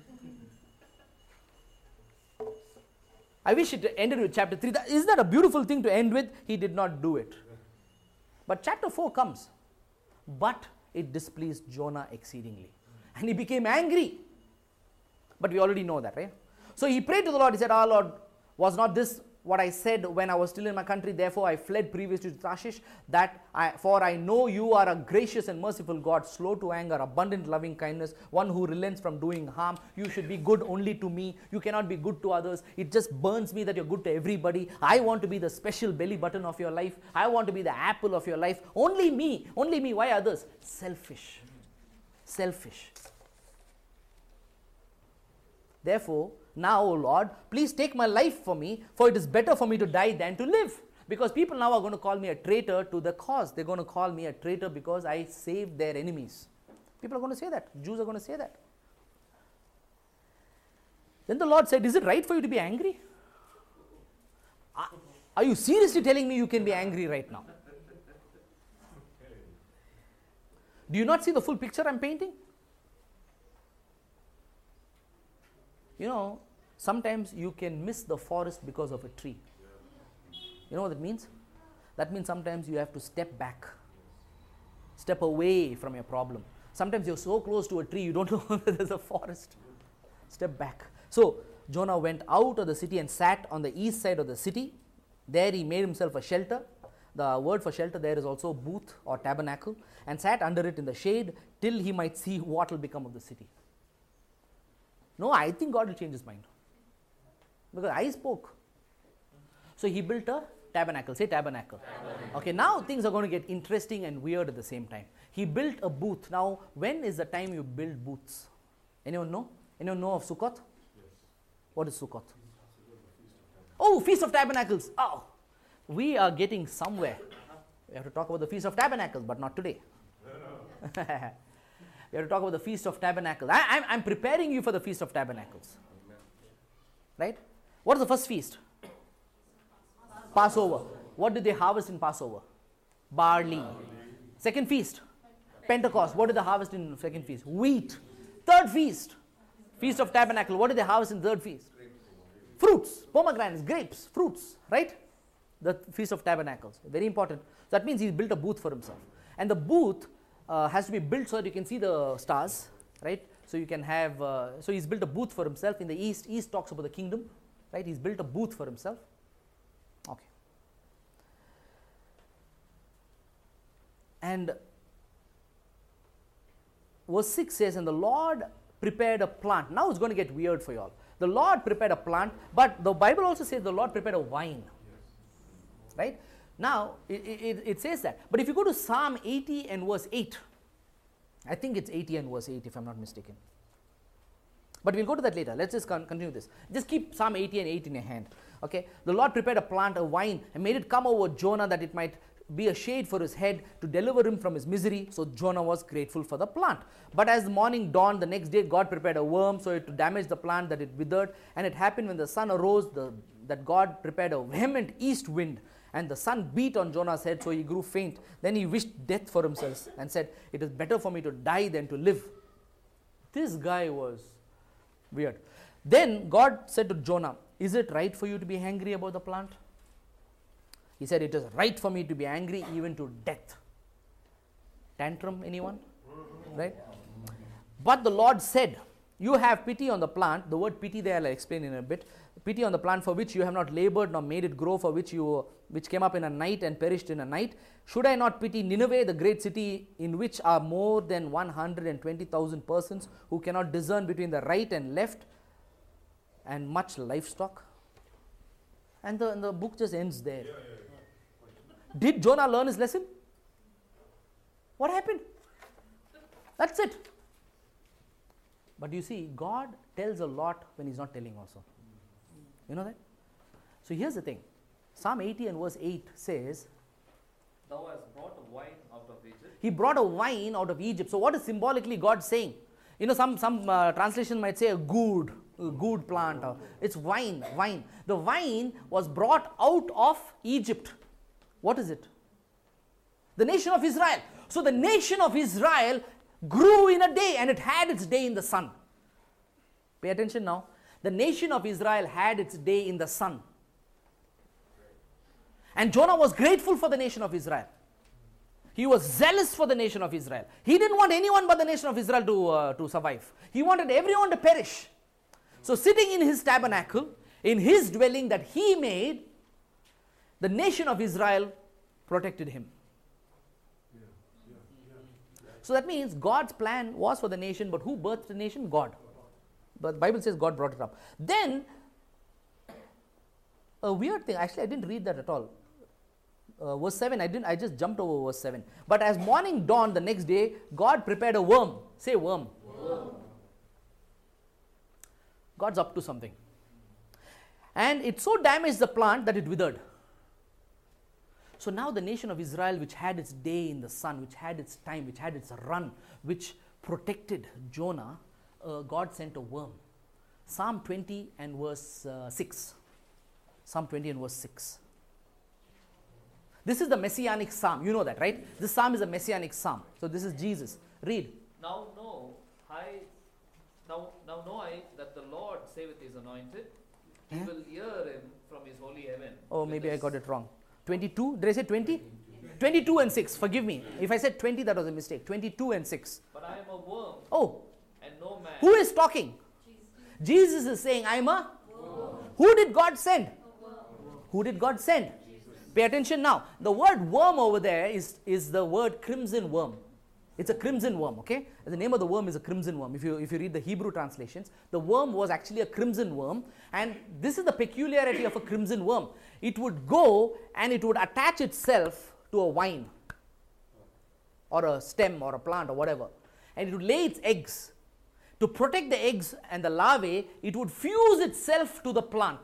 I wish it ended with chapter three. That, isn't that a beautiful thing to end with? He did not do it. But chapter four comes. But it displeased Jonah exceedingly. And he became angry. But we already know that, right? So he prayed to the Lord. He said, "Our Lord, was not this what I said when I was still in my country. Therefore, I fled previously to Tarshish. That I, for I know you are a gracious and merciful God, slow to anger, abundant loving kindness, one who relents from doing harm. You should be good only to me. You cannot be good to others. It just burns me that you're good to everybody. I want to be the special belly button of your life. I want to be the apple of your life. Only me. Only me. Why others? Selfish. Selfish. Therefore, now, O Lord, please take my life for me, for it is better for me to die than to live. Because people now are going to call me a traitor to the cause. They're going to call me a traitor because I saved their enemies. People are going to say that. Jews are going to say that. Then the Lord said, is it right for you to be angry? Are you seriously telling me you can be angry right now? Do you not see the full picture I'm painting? You know, sometimes you can miss the forest because of a tree. You know what that means? That means sometimes you have to step back. Step away from your problem. Sometimes you're so close to a tree, you don't know that there's a forest. Step back. So, Jonah went out of the city and sat on the east side of the city. There he made himself a shelter. The word for shelter there is also booth or tabernacle. And sat under it in the shade till he might see what will become of the city. No, I think God will change his mind. Because I spoke. So he built a tabernacle. Say tabernacle. tabernacle. Okay, now things are going to get interesting and weird at the same time. He built a booth. Now, when is the time you build booths? Anyone know? Anyone know of Sukkot? Yes. What is Sukkot? Oh, Feast of Tabernacles. Oh, we are getting somewhere. We have to talk about the Feast of Tabernacles, but not today. We have to talk about the Feast of Tabernacles. I, I'm, I'm preparing you for the Feast of Tabernacles. Right? What is the first feast? Passover. What did they harvest in Passover? Barley. Second feast? Pentecost. What did they harvest in second feast? Wheat. Third feast? Feast of Tabernacle. What did they harvest in third feast? Fruits. Pomegranates, grapes, fruits. Right? The Feast of Tabernacles. Very important. So that means he built a booth for himself. And the booth Uh, has to be built so that you can see the stars, right? So you can have, uh, so he's built a booth for himself in the east. East talks about the kingdom, right? He's built a booth for himself. Okay. And verse six says, and the Lord prepared a plant. Now it's going to get weird for you all. The Lord prepared a plant, but the Bible also says the Lord prepared a vine, right? Now, it, it, it says that. But if you go to Psalm eighty and verse eight, I think it's eighty and verse eight if I'm not mistaken. But we'll go to that later. Let's just con- continue this. Just keep Psalm eighty and eight in your hand. Okay. The Lord prepared a plant, a vine, and made it come over Jonah that it might be a shade for his head to deliver him from his misery. So Jonah was grateful for the plant. But as the morning dawned the next day, God prepared a worm so it to damage the plant that it withered. And it happened when the sun arose the, that God prepared a vehement east wind. And the sun beat on Jonah's head, so he grew faint. Then he wished death for himself and said, it is better for me to die than to live. This guy was weird. Then God said to Jonah, is it right for you to be angry about the plant? He said, it is right for me to be angry even to death. Tantrum, anyone? Right? But the Lord said, you have pity on the plant. The word pity there I'll explain in a bit. Pity on the plant for which you have not labored nor made it grow, for which you which came up in a night and perished in a night. Should I not pity Nineveh, the great city in which are more than one hundred twenty thousand persons who cannot discern between the right and left, and much livestock? And the, and the book just ends there. Yeah, yeah, yeah. Did Jonah learn his lesson? What happened? That's it. But you see, God tells a lot when he's not telling also. You know that? So here's the thing. Psalm eighty and verse eight says, thou hast brought a wine out of Egypt. He brought a wine out of Egypt. So what is symbolically God saying? You know, some, some uh, translation might say a good, a good plant. Or it's wine, wine. The wine was brought out of Egypt. What is it? The nation of Israel. So the nation of Israel grew in a day, and it had its day in the sun. Pay attention now. The nation of Israel had its day in the sun. And Jonah was grateful for the nation of Israel. He was zealous for the nation of Israel. He didn't want anyone but the nation of Israel to, uh, to survive. He wanted everyone to perish. So sitting in his tabernacle, in his dwelling that he made, the nation of Israel protected him. So that means God's plan was for the nation, but who birthed the nation? God. But the Bible says God brought it up. Then, a weird thing, actually I didn't read that at all. Uh, verse seven, I didn't, I just jumped over verse seven. But as morning dawned the next day, God prepared a worm. Say worm. Worm. God's up to something. And it so damaged the plant that it withered. So now the nation of Israel, which had its day in the sun, which had its time, which had its run, which protected Jonah, uh, God sent a worm. Psalm twenty and verse uh, six. Psalm twenty and verse six. This is the messianic psalm. You know that, right? This psalm is a messianic psalm. So this is Jesus. Read. Now know I, now, now know I that the Lord saveth his anointed. He Huh? will hear him from his holy heaven. Oh, with maybe I his- got it wrong. twenty-two? Did I say twenty? twenty-two and six. Forgive me. If I said twenty, that was a mistake. twenty-two and six. But I am a worm, Oh, and no man. who is talking? Jesus is saying, I'm a worm. Who did God send? Who did God send? Pay attention now. The word worm over there is, is the word crimson worm. It's a crimson worm, okay? The name of the worm is a crimson worm. If you, if you read the Hebrew translations, the worm was actually a crimson worm. And this is the peculiarity of a crimson worm. It would go and it would attach itself to a vine or a stem or a plant or whatever. And it would lay its eggs. To protect the eggs and the larvae, it would fuse itself to the plant.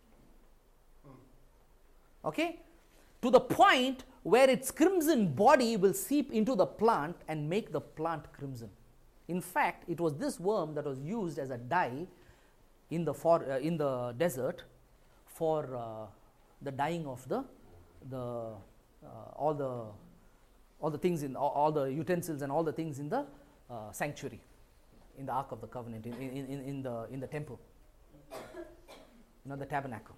Okay? To the point where its crimson body will seep into the plant and make the plant crimson. In fact, it was this worm that was used as a dye in the, for, uh, in the desert for uh, the dyeing of the, the, uh, all the, all the things in, all, all the utensils and all the things in the uh, sanctuary, in the Ark of the Covenant, in, in, in, in, the, in the temple, you know, the tabernacle.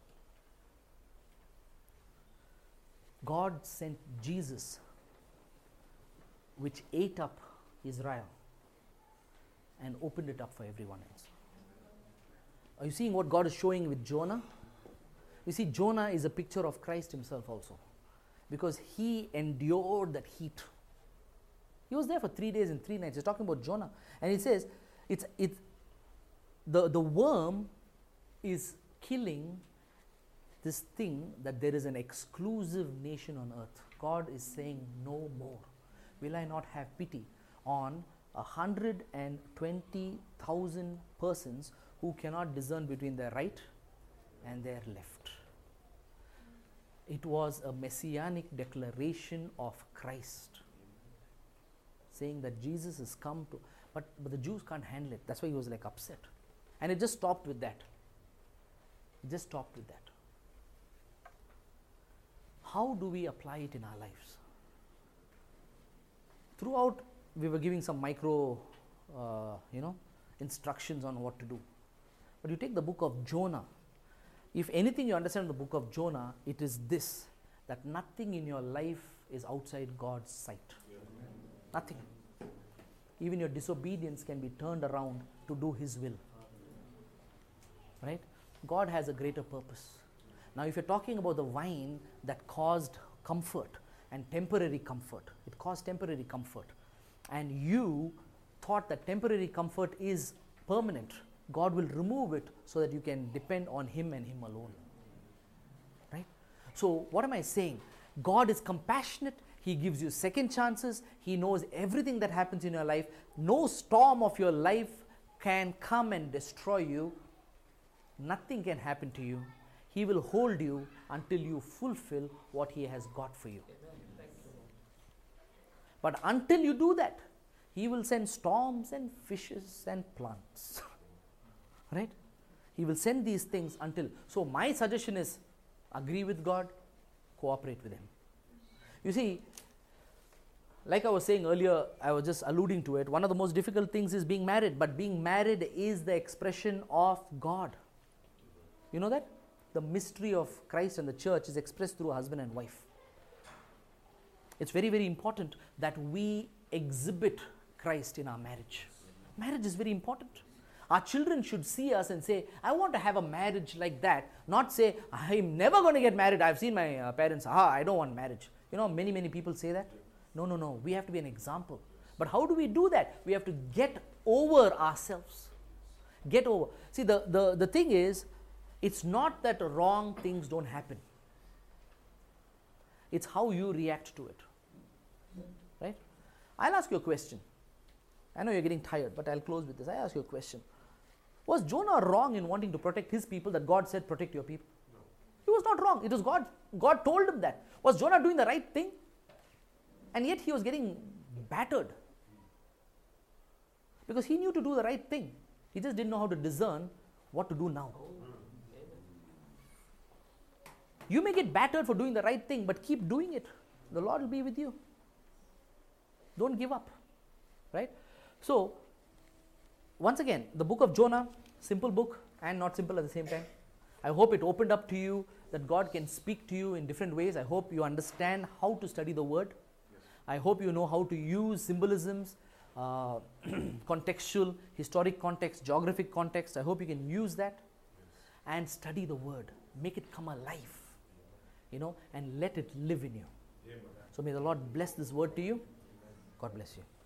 God sent Jesus, which ate up Israel and opened it up for everyone else. Are you seeing what God is showing with Jonah? You see, Jonah is a picture of Christ himself also, because he endured that heat. He was there for three days and three nights. He's talking about Jonah. And he says, it's, it's, the, the worm is killing this thing that there is an exclusive nation on earth. God is saying, no more. Will I not have pity on one hundred twenty thousand persons who cannot discern between their right and their left? It was a messianic declaration of Christ, saying that Jesus has come to, but, but the Jews can't handle it. That's why he was like upset. And it just stopped with that. It just stopped with that. How do we apply it in our lives? Throughout, we were giving some micro, uh, you know, instructions on what to do. But you take the book of Jonah. If anything you understand in the book of Jonah, it is this, that nothing in your life is outside God's sight. Yeah. Nothing. Even your disobedience can be turned around to do His will. Right? God has a greater purpose. Now, if you're talking about the vine that caused comfort and temporary comfort, it caused temporary comfort, and you thought that temporary comfort is permanent, God will remove it so that you can depend on Him and Him alone. Right? So, what am I saying? God is compassionate. He gives you second chances. He knows everything that happens in your life. No storm of your life can come and destroy you. Nothing can happen to you. He will hold you until you fulfill what He has got for you. But until you do that, He will send storms and fishes and plants. Right? He will send these things until. So my suggestion is, agree with God, cooperate with Him. You see, like I was saying earlier, I was just alluding to it, one of the most difficult things is being married. But being married is the expression of God. You know that? The mystery of Christ and the church is expressed through a husband and wife. It's very, very important that we exhibit Christ in our marriage. Marriage is very important. Our children should see us and say, I want to have a marriage like that. Not say, I'm never going to get married. I've seen my uh, parents, ah, I don't want marriage. You know, many, many people say that. No, no, no. We have to be an example. But how do we do that? We have to get over ourselves. Get over. See, the, the, the thing is, it's not that wrong things don't happen. It's how you react to it. Right? I'll ask you a question. I know you're getting tired, but I'll close with this. I ask you a question. Was Jonah wrong in wanting to protect his people that God said, protect your people? No. He was not wrong. It was God. God told him that. Was Jonah doing the right thing? And yet he was getting battered. Because he knew to do the right thing. He just didn't know how to discern what to do now. You may get battered for doing the right thing, but keep doing it. The Lord will be with you. Don't give up. Right? So, once again, the book of Jonah, simple book and not simple at the same time. I hope it opened up to you that God can speak to you in different ways. I hope you understand how to study the word. Yes. I hope you know how to use symbolisms, uh, contextual, historic context, geographic context. I hope you can use that. Yes. And study the word. Make it come alive. You know, and let it live in you. Amen. So may the Lord bless this word to you. God bless you.